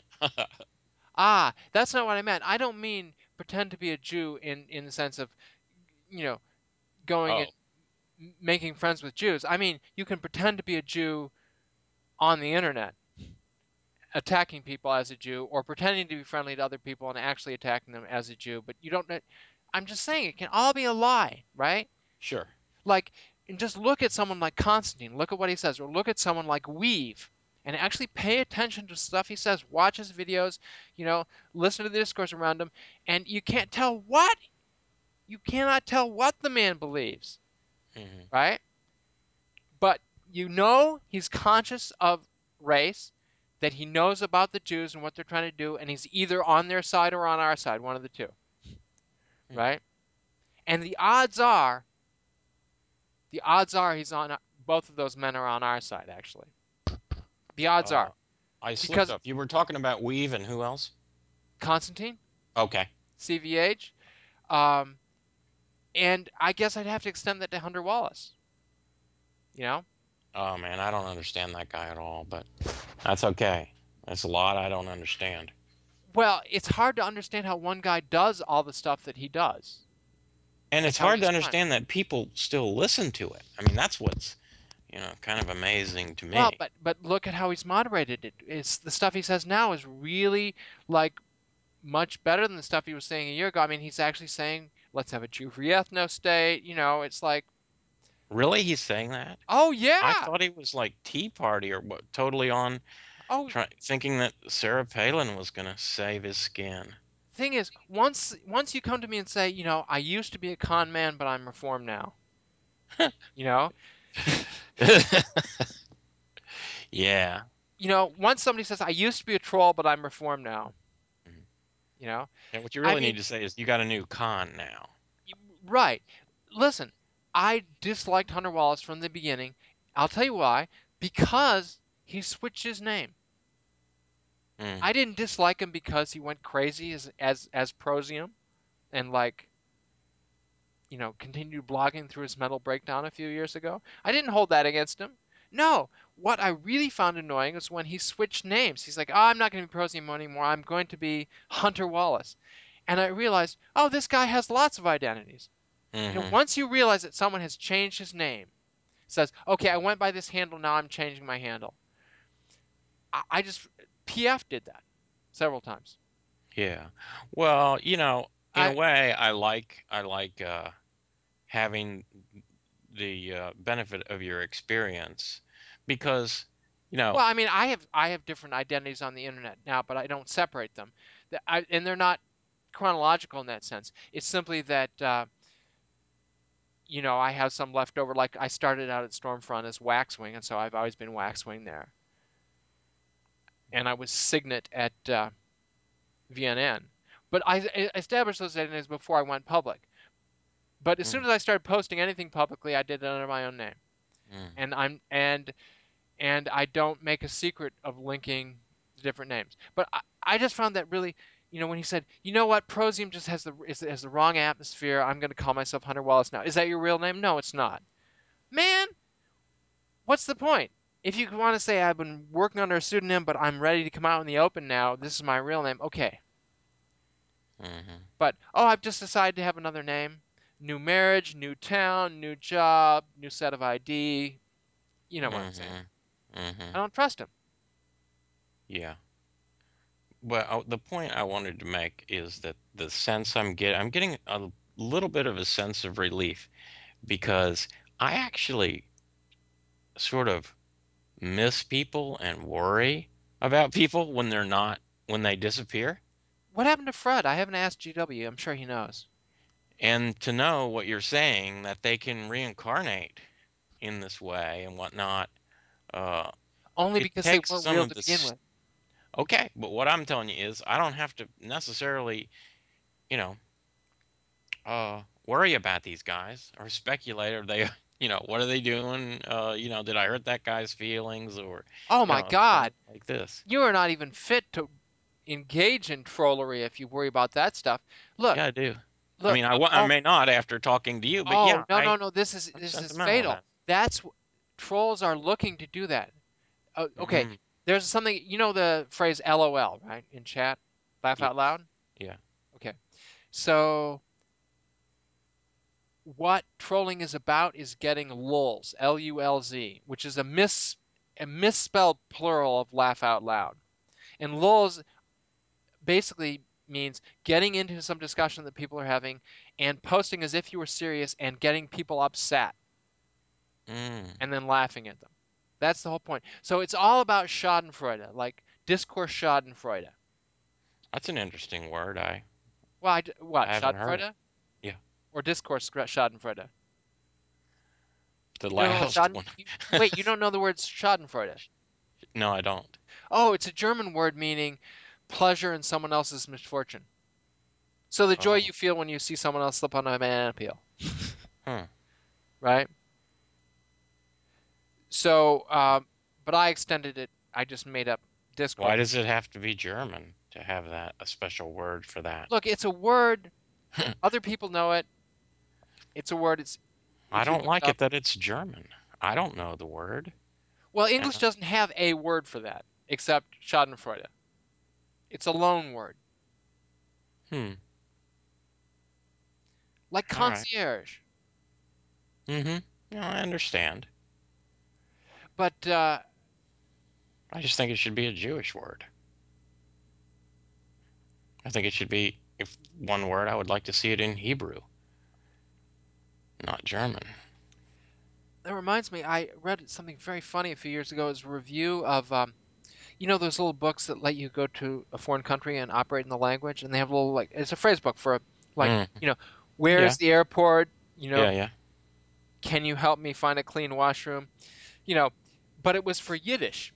Ah, that's not what I meant. I don't mean pretend to be a Jew in in the sense of, you know, going and Oh, making friends with Jews. I mean, you can pretend to be a Jew on the internet, attacking people as a Jew, or pretending to be friendly to other people and actually attacking them as a Jew. But you don't. I'm just saying it can all be a lie, right? sure. Like, and just look at someone like Constantine. Look at what he says, or look at someone like Weave, and actually pay attention to stuff he says. Watch his videos. You know, listen to the discourse around him, and you can't tell what you cannot tell what the man believes, Hmm. right? But you know he's conscious of race, that he knows about the Jews and what they're trying to do, and he's either on their side or on our side, one of the two, Hmm. right? And the odds are, the odds are he's on both of those men are on our side, actually. The odds Uh, are I slipped because up. You were talking about Weave and who else? Constantine, Okay. C V H, um, and I guess I'd have to extend that to Hunter Wallace. You know, Oh man, I don't understand that guy at all, but that's okay. That's a lot I don't understand. well, it's hard to understand how one guy does all the stuff that he does And and it's how he hard to is trying. understand that people still listen to it. I mean, that's what's, you know, kind of amazing to Well, me. but but look at how he's moderated it. It's the stuff he says now is really like much better than the stuff he was saying a year ago. I mean, he's actually saying, "Let's have a Juvie ethno state." You know, it's like, Really, he's saying that? oh I yeah, thought he was like Tea Party or what, totally on oh. try, thinking that Sarah Palin was going to save his skin. Thing is, once once you come to me and say, you know, I used to be a con man, but I'm reformed now. You know, Yeah. you know, once somebody says, I used to be a troll, but I'm reformed now. Mhm. You know, And what you I really mean, need to say is you got a new con now. right. Listen, I disliked Hunter Wallace from the beginning. I'll tell you why. Because he switched his name. Mm, I didn't dislike him because he went crazy as as as Prosium and like, you know, continued blogging through his mental breakdown a few years ago. I didn't hold that against him. No, what I really found annoying was when he switched names. He's like, oh, I'm not going to be Prosium anymore. I'm going to be Hunter Wallace. And I realized, oh, this guy has lots of identities. You know, hmm. once you realize that someone has changed his name, says, okay, I went by this handle, now I'm changing my handle. I, I just, P F did that several times. Yeah. Well, you know, in a I, way, I like I like uh, having the uh, benefit of your experience because, you know, well, I mean, I have I have different identities on the internet now, but I don't separate them. I, and they're not chronological in that sense. It's simply that uh, you know, I have some left over. Like I started out at Stormfront as Waxwing, and so I've always been Waxwing there. And I was Signet at uh, V N N. But I, I established those identities before I went public. But as soon Mm, as I started posting anything publicly, I did it under my own name. mm, And I'm and and I don't make a secret of linking the different names. But I, I just found that really, you know, when he said, you know what, Prosium just has the is, has the wrong atmosphere. I'm going to call myself Hunter Wallace now. Is that your real name? No, it's not. Man, what's the point? If you want to say I've been working under a pseudonym, but I'm ready to come out in the open now, this is my real name. Okay. mm-hmm, But oh, I've just decided to have another name. New marriage, new town, new job, new set of I D. You know what I'm saying. mm-hmm, mm-hmm. I don't trust him. Yeah. Well, uh, the point I wanted to make is that the sense I'm getting, I'm getting a little bit of a sense of relief because I actually sort of miss people and worry about people when they're not, when they disappear. What happened to Fred? I haven't asked G W. I'm sure he knows. And to know what you're saying, that they can reincarnate in this way and whatnot, uh, Only it because they takes weren't some real of to begin this. with. Okay, but what I'm telling you is I don't have to necessarily, you know, uh, worry about these guys or speculate. Are they, you know, what are they doing? Uh, you know, did I hurt that guy's feelings or, Oh you my know, things God. like this? You are not even fit to engage in trollery if you worry about that stuff. Look, Yeah, I do. I look. mean, I, uh, wa- I Oh, may not after talking to you, but oh, yeah, no, I, no, no. This is I'm this is sentimental fatal. about That's trolls are looking to do that. Uh, it. okay, Mm, there's something. You know the phrase L O L, right? In chat, laugh out yes. loud. Yeah. Okay. So what trolling is about is getting lulz, L U L Z, which is a mis a misspelled plural of laugh out loud. And lulz basically means getting into some discussion that people are having and posting as if you were serious and getting people upset Mm, and then laughing at them. That's the whole point. So it's all about Schadenfreude, like discourse Schadenfreude. that's an interesting word. I, Well, I, what, I haven't heard it. Schadenfreude Yeah. or discourse Schadenfreude? The You don't know what last Schaden? one. You, wait, you don't know the word Schadenfreude? No, I don't. Oh, it's a German word meaning pleasure in someone else's misfortune. So the joy Oh, you feel when you see someone else slip on a banana peel, huh. right? So, um, but I extended it. I just made up Why discourse. does it have to be German to have that, a special word for that? Look, it's a word. Other people know it. It's a word. It's I if you don't look it like up. it that it's German. I don't know the word. Well, And English I, doesn't have a word for that except Schadenfreude. It's a loan word, hmm. like All right. concierge. Mm-hmm. No, I understand. But uh, I just think it should be a Jewish word. I think it should be, if one word, I would like to see it in Hebrew, not German. that reminds me, I read something very funny a few years ago. It was a review of um, you know those little books that let you go to a foreign country and operate in the language, and they have a little like it's a phrase book for like Mm. you know Yeah. where's the airport? You know, Yeah. Yeah. can you help me find a clean washroom? You know, but it was for Yiddish.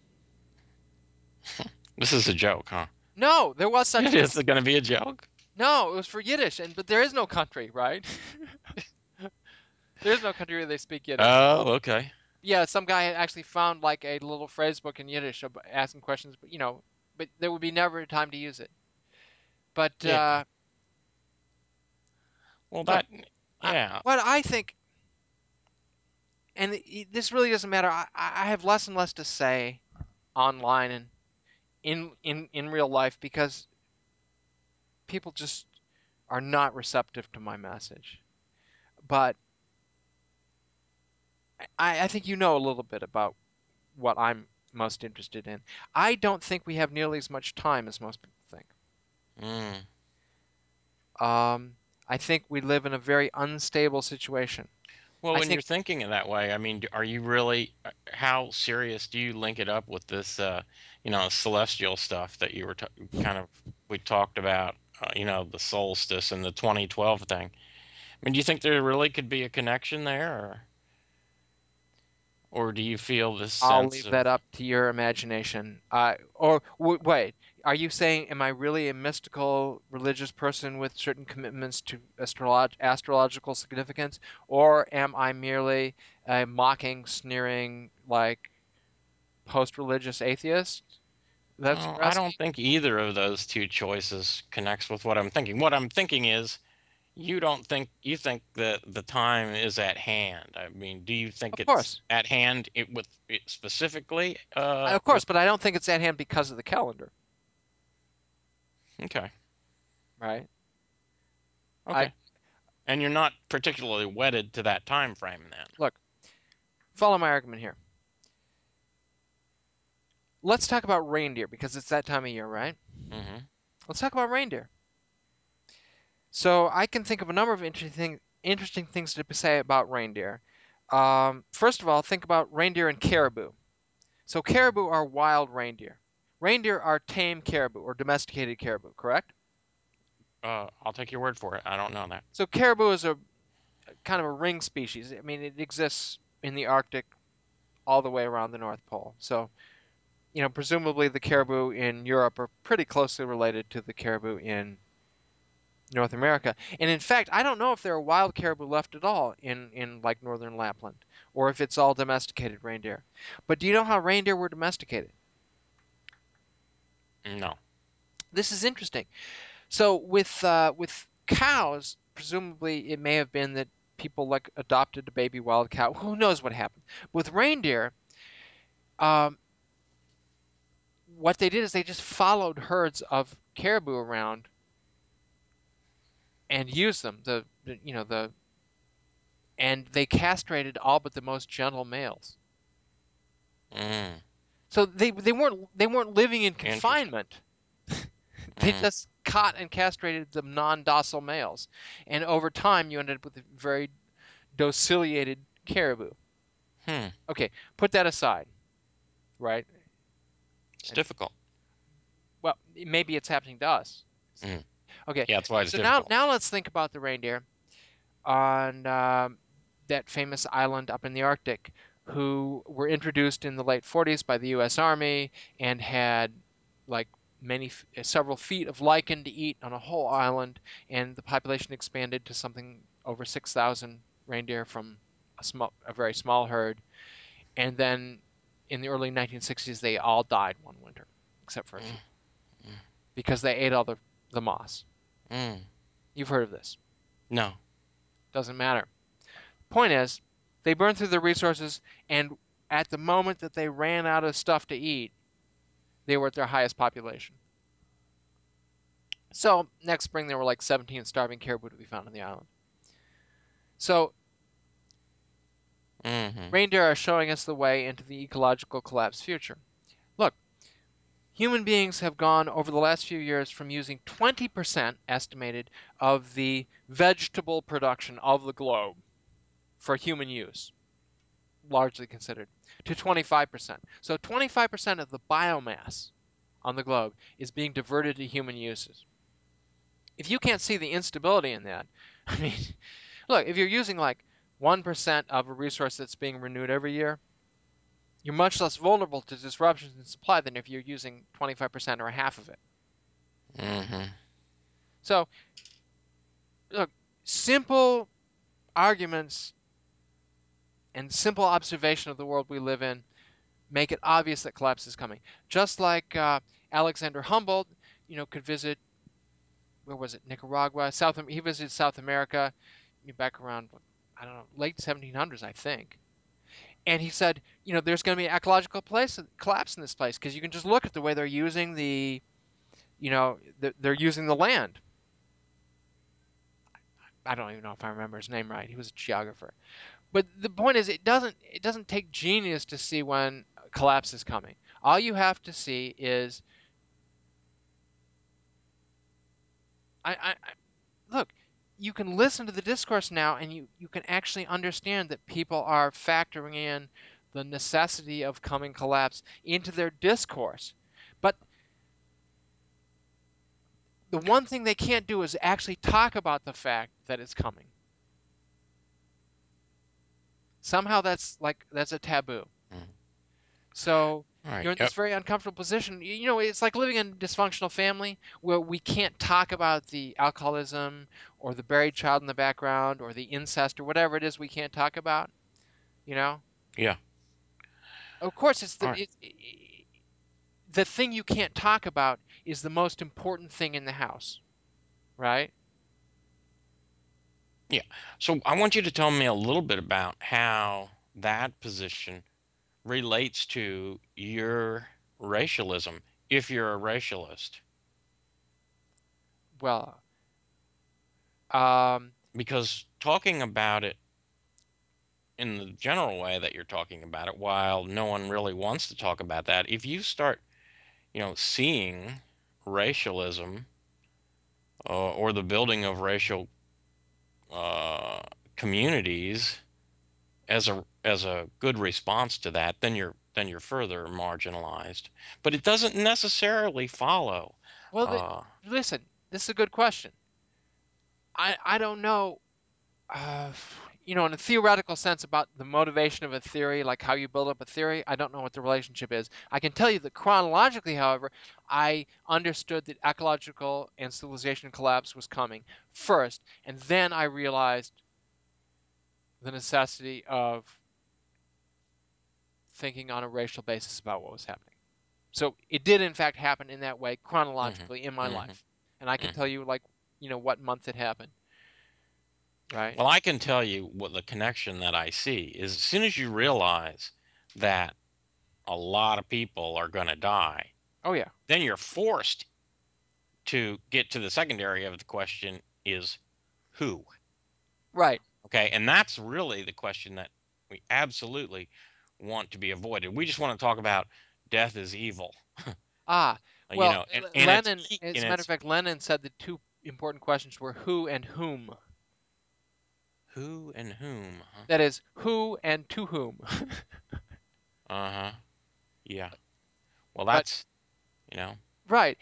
This is a joke, huh? No, there was such It a is going to be a joke. no. It was for Yiddish, and but there is no country, right? There is no country where they speak Yiddish. Oh, okay. Yeah, some guy had actually found like a little phrase book in Yiddish asking questions, but you know, but there would be never a time to use it. But Yeah. uh, Well, look, that. I, Yeah. what I think, and this really doesn't matter. I, I have less and less to say online and in in in real life because people just are not receptive to my message. But I, I think you know a little bit about what I'm most interested in. I don't think we have nearly as much time as most people think. Mm. Um, I think we live in a very unstable situation. Well, I when you're think thinking in that way, I mean, are you really, uh, how serious do you link it up with this, uh, you know, celestial stuff that you were t kind of, we talked about, uh, you know, the solstice and the twenty twelve thing? mean, do you think there really could be a connection there, or, or do you feel this I'll sense leave that of, up to your imagination. Uh, or w wait, are you saying, am I really a mystical religious person with certain commitments to astrolog astrological significance, or am I merely a mocking, sneering, like post-religious atheist? That's what well, you're I asking? don't think either of those two choices connects with what I'm thinking. What I'm thinking is you don't think you think that the time is at hand. I mean, do you think Of it's course, at hand it with it specifically uh of with course, but I don't think it's at hand because of the calendar, okay. right? I Okay. And you're not particularly wedded to that time frame then. look, follow my argument here. Let's talk about reindeer because it's that time of year, right? Mhm. Let's talk about reindeer. So I can think of a number of interesting interesting things to say about reindeer. Um, first of all, think about reindeer and caribou. So caribou are wild reindeer. Reindeer are tame caribou or domesticated caribou, correct? Uh I'll take your word for it. I don't know that. So caribou is a kind of a ring species. I mean, it exists in the Arctic all the way around the North Pole. So, you know, presumably the caribou in Europe are pretty closely related to the caribou in North America. And in fact, I don't know if there are wild caribou left at all in, in like northern Lapland, or if it's all domesticated reindeer. But do you know how reindeer were domesticated? No. This is interesting. So with uh, with cows, presumably it may have been that people like adopted a baby wild cow. Who knows what happened? With reindeer, um, what they did is they just followed herds of caribou around and used them. The, the you know the and they castrated all but the most gentle males. Mm. So they they weren't they weren't living in Interesting. confinement. They Mm. just caught and castrated the non-docile males, and over time you ended up with a very dociliated caribou. Hmm. Okay, put that aside, right? It's And difficult. well, maybe it's happening to us. Mm. Okay, Yeah, that's why it's so now difficult. now let's think about the reindeer on um, that famous island up in the Arctic, who were introduced in the late forties by the U S. Army and had like many several feet of lichen to eat on a whole island, and the population expanded to something over six thousand reindeer from a small, a very small herd, and then in the early nineteen sixties they all died one winter, except for a few, Mm. Mm. because they ate all the the moss. Mm. You've heard of this. No. Doesn't matter. Point is, they burned through their resources, and at the moment that they ran out of stuff to eat, they were at their highest population. So next spring there were like seventeen starving caribou to be found on the island. So Mhm. reindeer are showing us the way into the ecological collapse future. Look, human beings have gone over the last few years from using twenty percent estimated of the vegetable production of the globe for human use, largely considered, to twenty-five percent. So twenty-five percent of the biomass on the globe is being diverted to human uses. If you can't see the instability in that, I mean, look, if you're using like one percent of a resource that's being renewed every year, you're much less vulnerable to disruptions in supply than if you're using twenty-five percent or half of it. Mhm. So, look, simple arguments and simple observation of the world we live in make it obvious that collapse is coming. Just like uh, Alexander Humboldt, you know, could visit, where was it, Nicaragua, South. He visited South America back around, I don't know, late seventeen hundreds, I think. And he said, you know, there's going to be an ecological place, collapse in this place because you can just look at the way they're using the, you know, they're using the land. I don't even know if I remember his name right. He was a geographer. But the point is, it doesn't it doesn't take genius to see when collapse is coming. All you have to see is, I, I, I look, you can listen to the discourse now, and you you can actually understand that people are factoring in the necessity of coming collapse into their discourse. But the one thing they can't do is actually talk about the fact that it's coming. Somehow that's like that's a taboo. Mm. So All right. you're in Yep. this very uncomfortable position. You know, it's like living in a dysfunctional family where we can't talk about the alcoholism or the buried child in the background or the incest or whatever it is we can't talk about. You know, Yeah. of course, it's the All right. it's, the thing you can't talk about is the most important thing in the house, right? Yeah. So I want you to tell me a little bit about how that position relates to your racialism, if you're a racialist. Well, um, Because talking about it in the general way that you're talking about it, while no one really wants to talk about that, if you start, you know, seeing racialism uh, or the building of racial uh, communities as a as a good response to that, then you're then you're further marginalized. But it doesn't necessarily follow. well, the, Uh, listen, this is a good question. I I don't know, uh, you know, in a theoretical sense about the motivation of a theory, like how you build up a theory. I don't know what the relationship is. I can tell you that chronologically, however, I understood that ecological and civilization collapse was coming first, and then I realized the necessity of thinking on a racial basis about what was happening. So it did in fact happen in that way mhm, chronologically in my mhm, life. And I can tell mhm. you like, you know, what month it happened, right? Well, I can tell you what the connection that I see is as soon as you realize that a lot of people are going to die, Oh yeah. then you're forced to get to the secondary of the question is who? Right. Okay. And that's really the question that we absolutely want to be avoided. We just want to talk about death is evil, Ah, you well, know, and, and it's, Lenin, as and a matter of it's fact, Lenin said the two important questions were who and whom. who and whom, huh? That is, who and to whom. Uh huh. Yeah. Well, But that's, you know, right,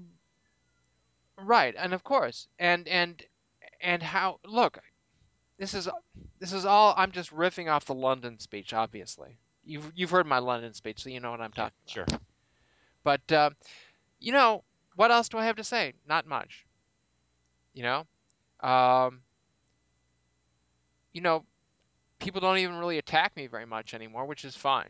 right, and of course, and and and how? Look, this is this is all. I'm just riffing off the London speech, obviously. You've you've heard my London speech, so you know what I'm yeah, talking about. sure. But uh, you know, what else do I have to say? Not much. You know, um, you know, people don't even really attack me very much anymore, which is fine.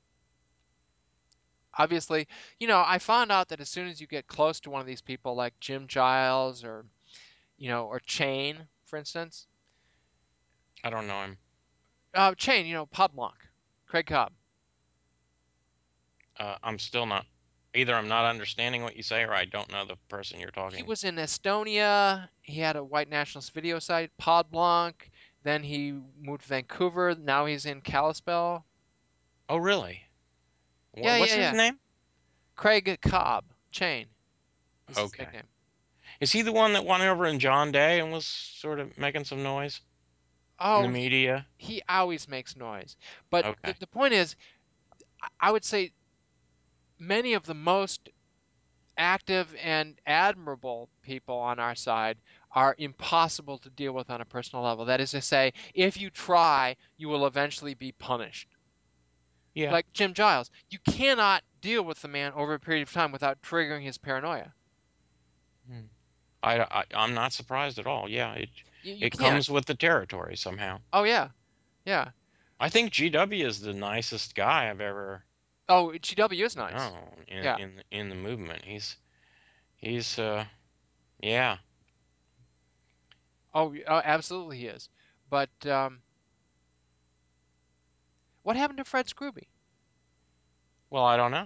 Obviously, you know, I found out that as soon as you get close to one of these people like Jim Giles or, you know, or Chain, for instance, I don't know him. uh, Chain, you know, Podlock, Craig Cobb, Uh, I'm still not, either I'm not understanding what you say or I don't know the person you're he talking. was in Estonia. He had a white nationalist video site, Podblanc. Then he moved to Vancouver. Now he's in Kalispell. Oh, really? Yeah, What, yeah, what's his yeah. name? Craig Cobb, Chain is his Okay. nickname. Is he the one that went over in John Day and was sort of making some noise in the Oh, he, media? he always makes noise. But the, Okay. the point is, I would say many of the most active and admirable people on our side are impossible to deal with on a personal level. That is to say, if you try, you will eventually be punished. Yeah. Like Jim Giles, you cannot deal with the man over a period of time without triggering his paranoia. Hmm. I, I I'm not surprised at all. Yeah, it You, you it can't. comes with the territory somehow. Oh, yeah. Yeah. I think G W is the nicest guy I've ever Oh, G W is nice. known in Yeah. in in the movement. He's he's uh yeah. Oh, uh, absolutely he is. But um, what happened to Fred Scrooby? Well, I don't know.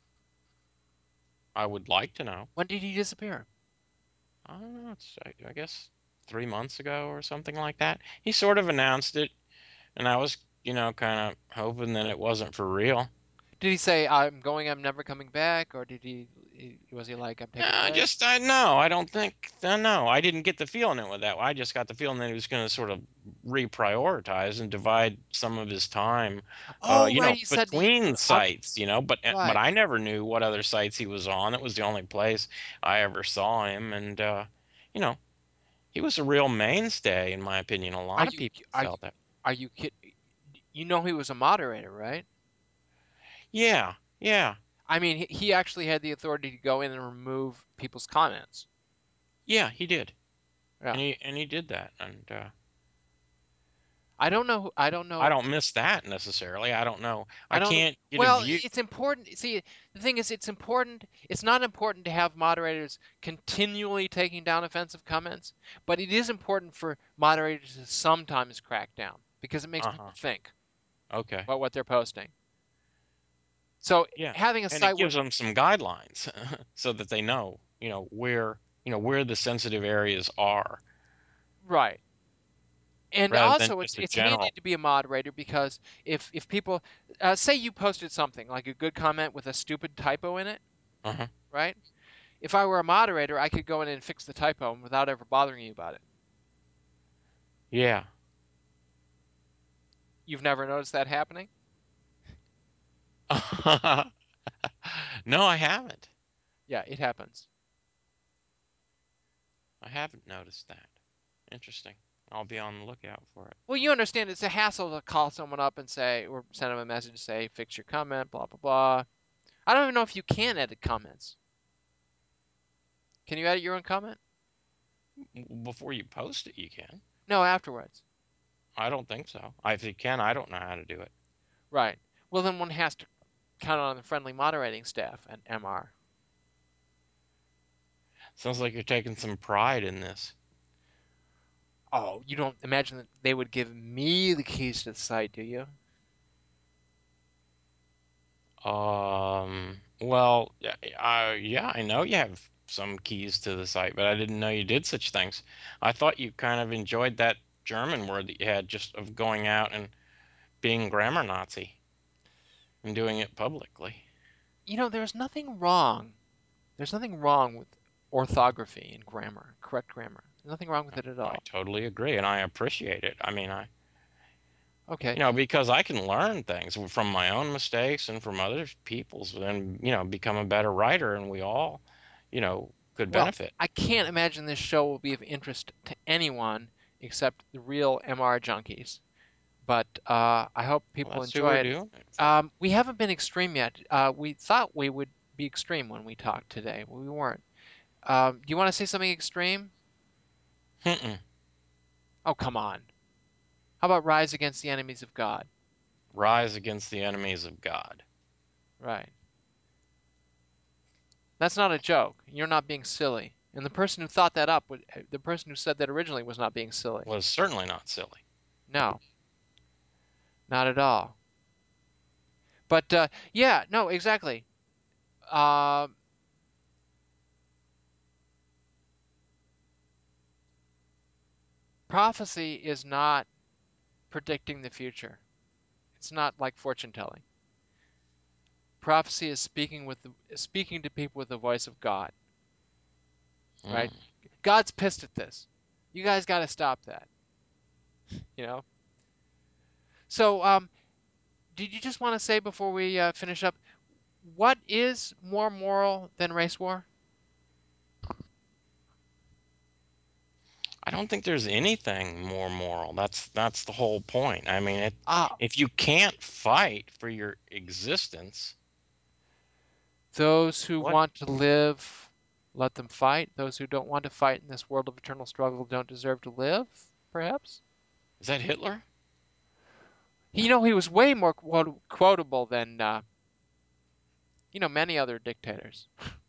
I would like to know. When did he disappear? I don't know. It's I, I guess three months ago or something like that. He sort of announced it, and I was you know kind of hoping that it wasn't for real. Did he say, I'm going, I'm never coming back? Or did he, was he like, I'm taking a Uh, break? just I no, I don't think uh, no, I didn't get the feeling it with that. I just got the feeling that he was going to sort of reprioritize and divide some of his time, uh, Oh, you right. know, He said he between would up. sites, you know. But uh, but Right. I never knew what other sites he was on. It was the only place I ever saw him, and uh, you know, he was a real mainstay in my opinion. A Are lot of you, people are you, felt that. are you kidding? You know he was a moderator, right? Yeah, yeah, I mean, he, he actually had the authority to go in and remove people's comments. yeah. He did, Yeah. and he and he did that, and uh, I don't know. I don't I know. don't miss that necessarily. I don't know. I I don't. can't get a Well, view. it's important. See, the thing is, it's important. It's not important to have moderators continually taking down offensive comments, but it is important for moderators to sometimes crack down because it makes Uh people huh. think Okay. about what they're posting. So Yeah, having a and it site where, gives them some guidelines so that they know, you know, where you know where the sensitive areas are, right. And rather than also, it's just a it's handy general. to be a moderator because if if people uh, say you posted something like a good comment with a stupid typo in it, Uh huh. right? If I were a moderator, I could go in and fix the typo without ever bothering you about it. Yeah. You've never noticed that happening? No, I haven't. Yeah, it happens. I haven't noticed that. Interesting. I'll be on the lookout for it. Well, you understand it's a hassle to call someone up and say, or send them a message to say, fix your comment, blah, blah, blah. I don't even know if you can edit comments. Can you edit your own comment? Before you post it, you can. No, afterwards. I don't think so. If you can, I don't know how to do it. Right. Well, then one has to count on the friendly moderating staff at M R. Sounds like you're taking some pride in this. Oh, you don't imagine that they would give me the keys to the site, do you? Um, well, yeah, uh, yeah, I know you have some keys to the site, but I didn't know you did such things. I thought you kind of enjoyed that German word that you had just of going out and being grammar Nazi and doing it publicly. You know, there's nothing wrong. There's nothing wrong with orthography and grammar, correct grammar. There's nothing wrong with it at I all. totally agree, and I appreciate it. I mean, I, Okay. you know, because I can learn things from my own mistakes and from other people's, and you know, become a better writer, and we all, you know, could Well, benefit. I can't imagine this show will be of interest to anyone except the real M R junkies. But uh, I hope Well, people that's who enjoy we're it. doing it for. Um, we haven't been extreme yet. Uh, we thought we would be extreme when we talked today. We weren't. Um, do you want to say something extreme? Mm-mm. Oh, come on. How about rise against the enemies of God? Rise against the enemies of God. Right. That's not a joke. You're not being silly. And the person who thought that up, the person who said that originally was not being silly. Was certainly not silly. No, not at all. But uh, yeah, no, exactly. Um, prophecy is not predicting the future. It's not like fortune telling. Prophecy is speaking with the, speaking to people with the voice of God, right? Mm. God's pissed at this. You guys got to stop that, you know? So, um, did you just want to say before we uh, finish up, what is more moral than race war? I don't think there's anything more moral. That's that's the whole point. I mean, it, Ah, if you can't fight for your existence, those who what want to live, let them fight. Those who don't want to fight in this world of eternal struggle don't deserve to live, perhaps? is that Hitler? You know, he was way more quot- quotable than, uh, you know, many other dictators.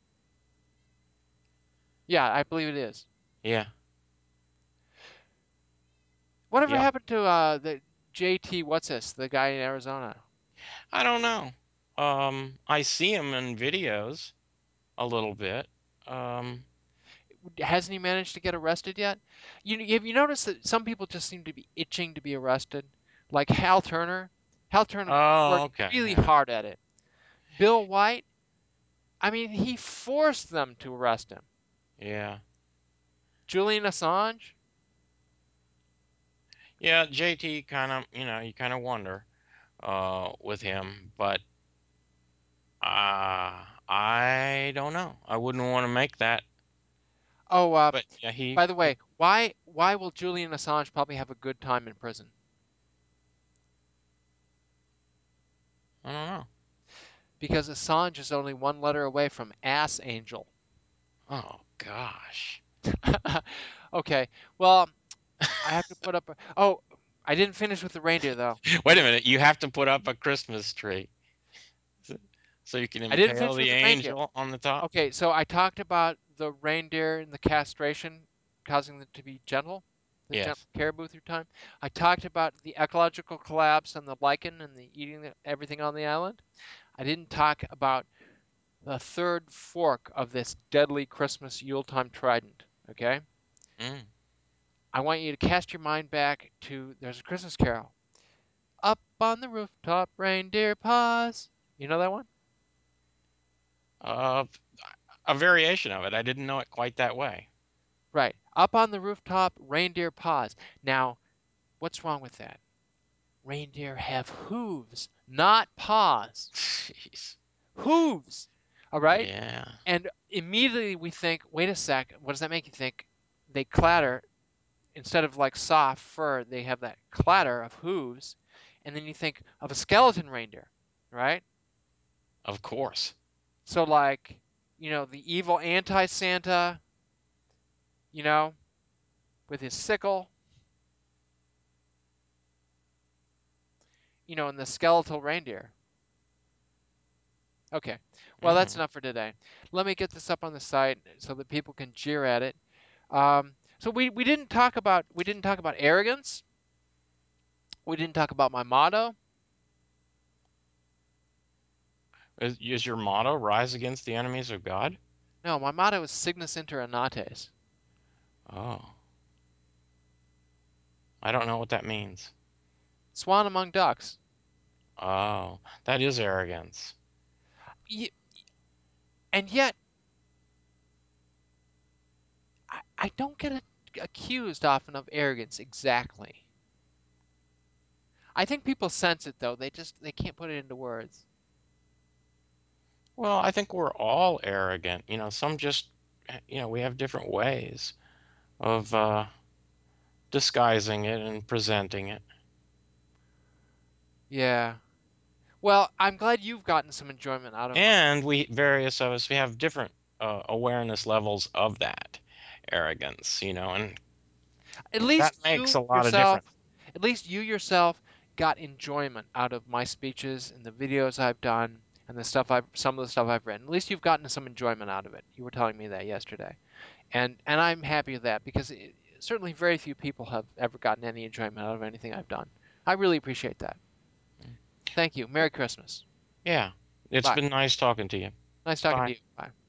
Yeah, I believe it is. Yeah, Whatever yeah. happened to uh, the J T, what's this, the guy in Arizona? I don't know. Um, I see him in videos a little bit. Um, Hasn't he managed to get arrested yet? You have you noticed that some people just seem to be itching to be arrested? Like Hal Turner. Hal Turner oh, worked okay. really Yeah, hard at it. Bill White, I mean, he forced them to arrest him. yeah, Julian Assange, yeah. J T kind of, you know, you kind of wonder uh, with him, but uh, I don't know. I wouldn't want to make that, oh, uh, but yeah, he, by the he way, why why will Julian Assange probably have a good time in prison? because Assange is only one letter away from ass angel. Oh gosh. Okay, well, I have to put up. A, oh, I didn't finish with the reindeer though. Wait a minute. You have to put up a Christmas tree so so you can I didn't impale finish with the the reindeer. angel on the top. Okay, so I talked about the reindeer and the castration causing them to be gentle, the gentle Yes. caribou through time. I talked about the ecological collapse and the lichen and the eating the, everything on the island. I didn't talk about the third fork of this deadly Christmas Yuletime trident. Okay, Mm. I want you to cast your mind back to there's a Christmas Carol. Up on the rooftop, reindeer paws. You know that one? Uh, a variation of it. I didn't know it quite that way. Right. Up on the rooftop, reindeer paws. Now, what's wrong with that? Reindeer have hooves, not paws. Jeez. Hooves. All right? Yeah. And immediately we think, wait a sec, what does that make you think? They clatter, instead of like soft fur, they have that clatter of hooves. And then you think of a skeleton reindeer, right? Of course. So, like, you know, the evil anti Santa, you know, with his sickle, you know, and the skeletal reindeer. Okay. Well, that's Mm. enough for today. Let me get this up on the site so that people can jeer at it. Um, so we, we didn't talk about we didn't talk about arrogance. We didn't talk about my motto. Is, is your motto rise against the enemies of God? No, my motto is Cygnus Inter Inates. Oh, I don't know what that means. Swan among ducks. Oh, that is arrogance. Y- And yet, I, I don't get a, accused often of arrogance exactly. I think people sense it though. They just they can't put it into words. Well, I think we're all arrogant. You know, some just, you know, we have different ways of uh, disguising it and presenting it. Yeah. Well, I'm glad you've gotten some enjoyment out of my. And we, various of us, we have different uh, awareness levels of that arrogance, you know, and At that least makes you a lot of yourself, difference. at least you yourself got enjoyment out of my speeches and the videos I've done and the stuff I've some of the stuff I've written. At least you've gotten some enjoyment out of it. You were telling me that yesterday. And and I'm happy with that because it, certainly very few people have ever gotten any enjoyment out of anything I've done. I really appreciate that. Thank you. Merry Christmas. Yeah, it's Bye. been nice talking to you. Nice talking to Bye. you. Bye.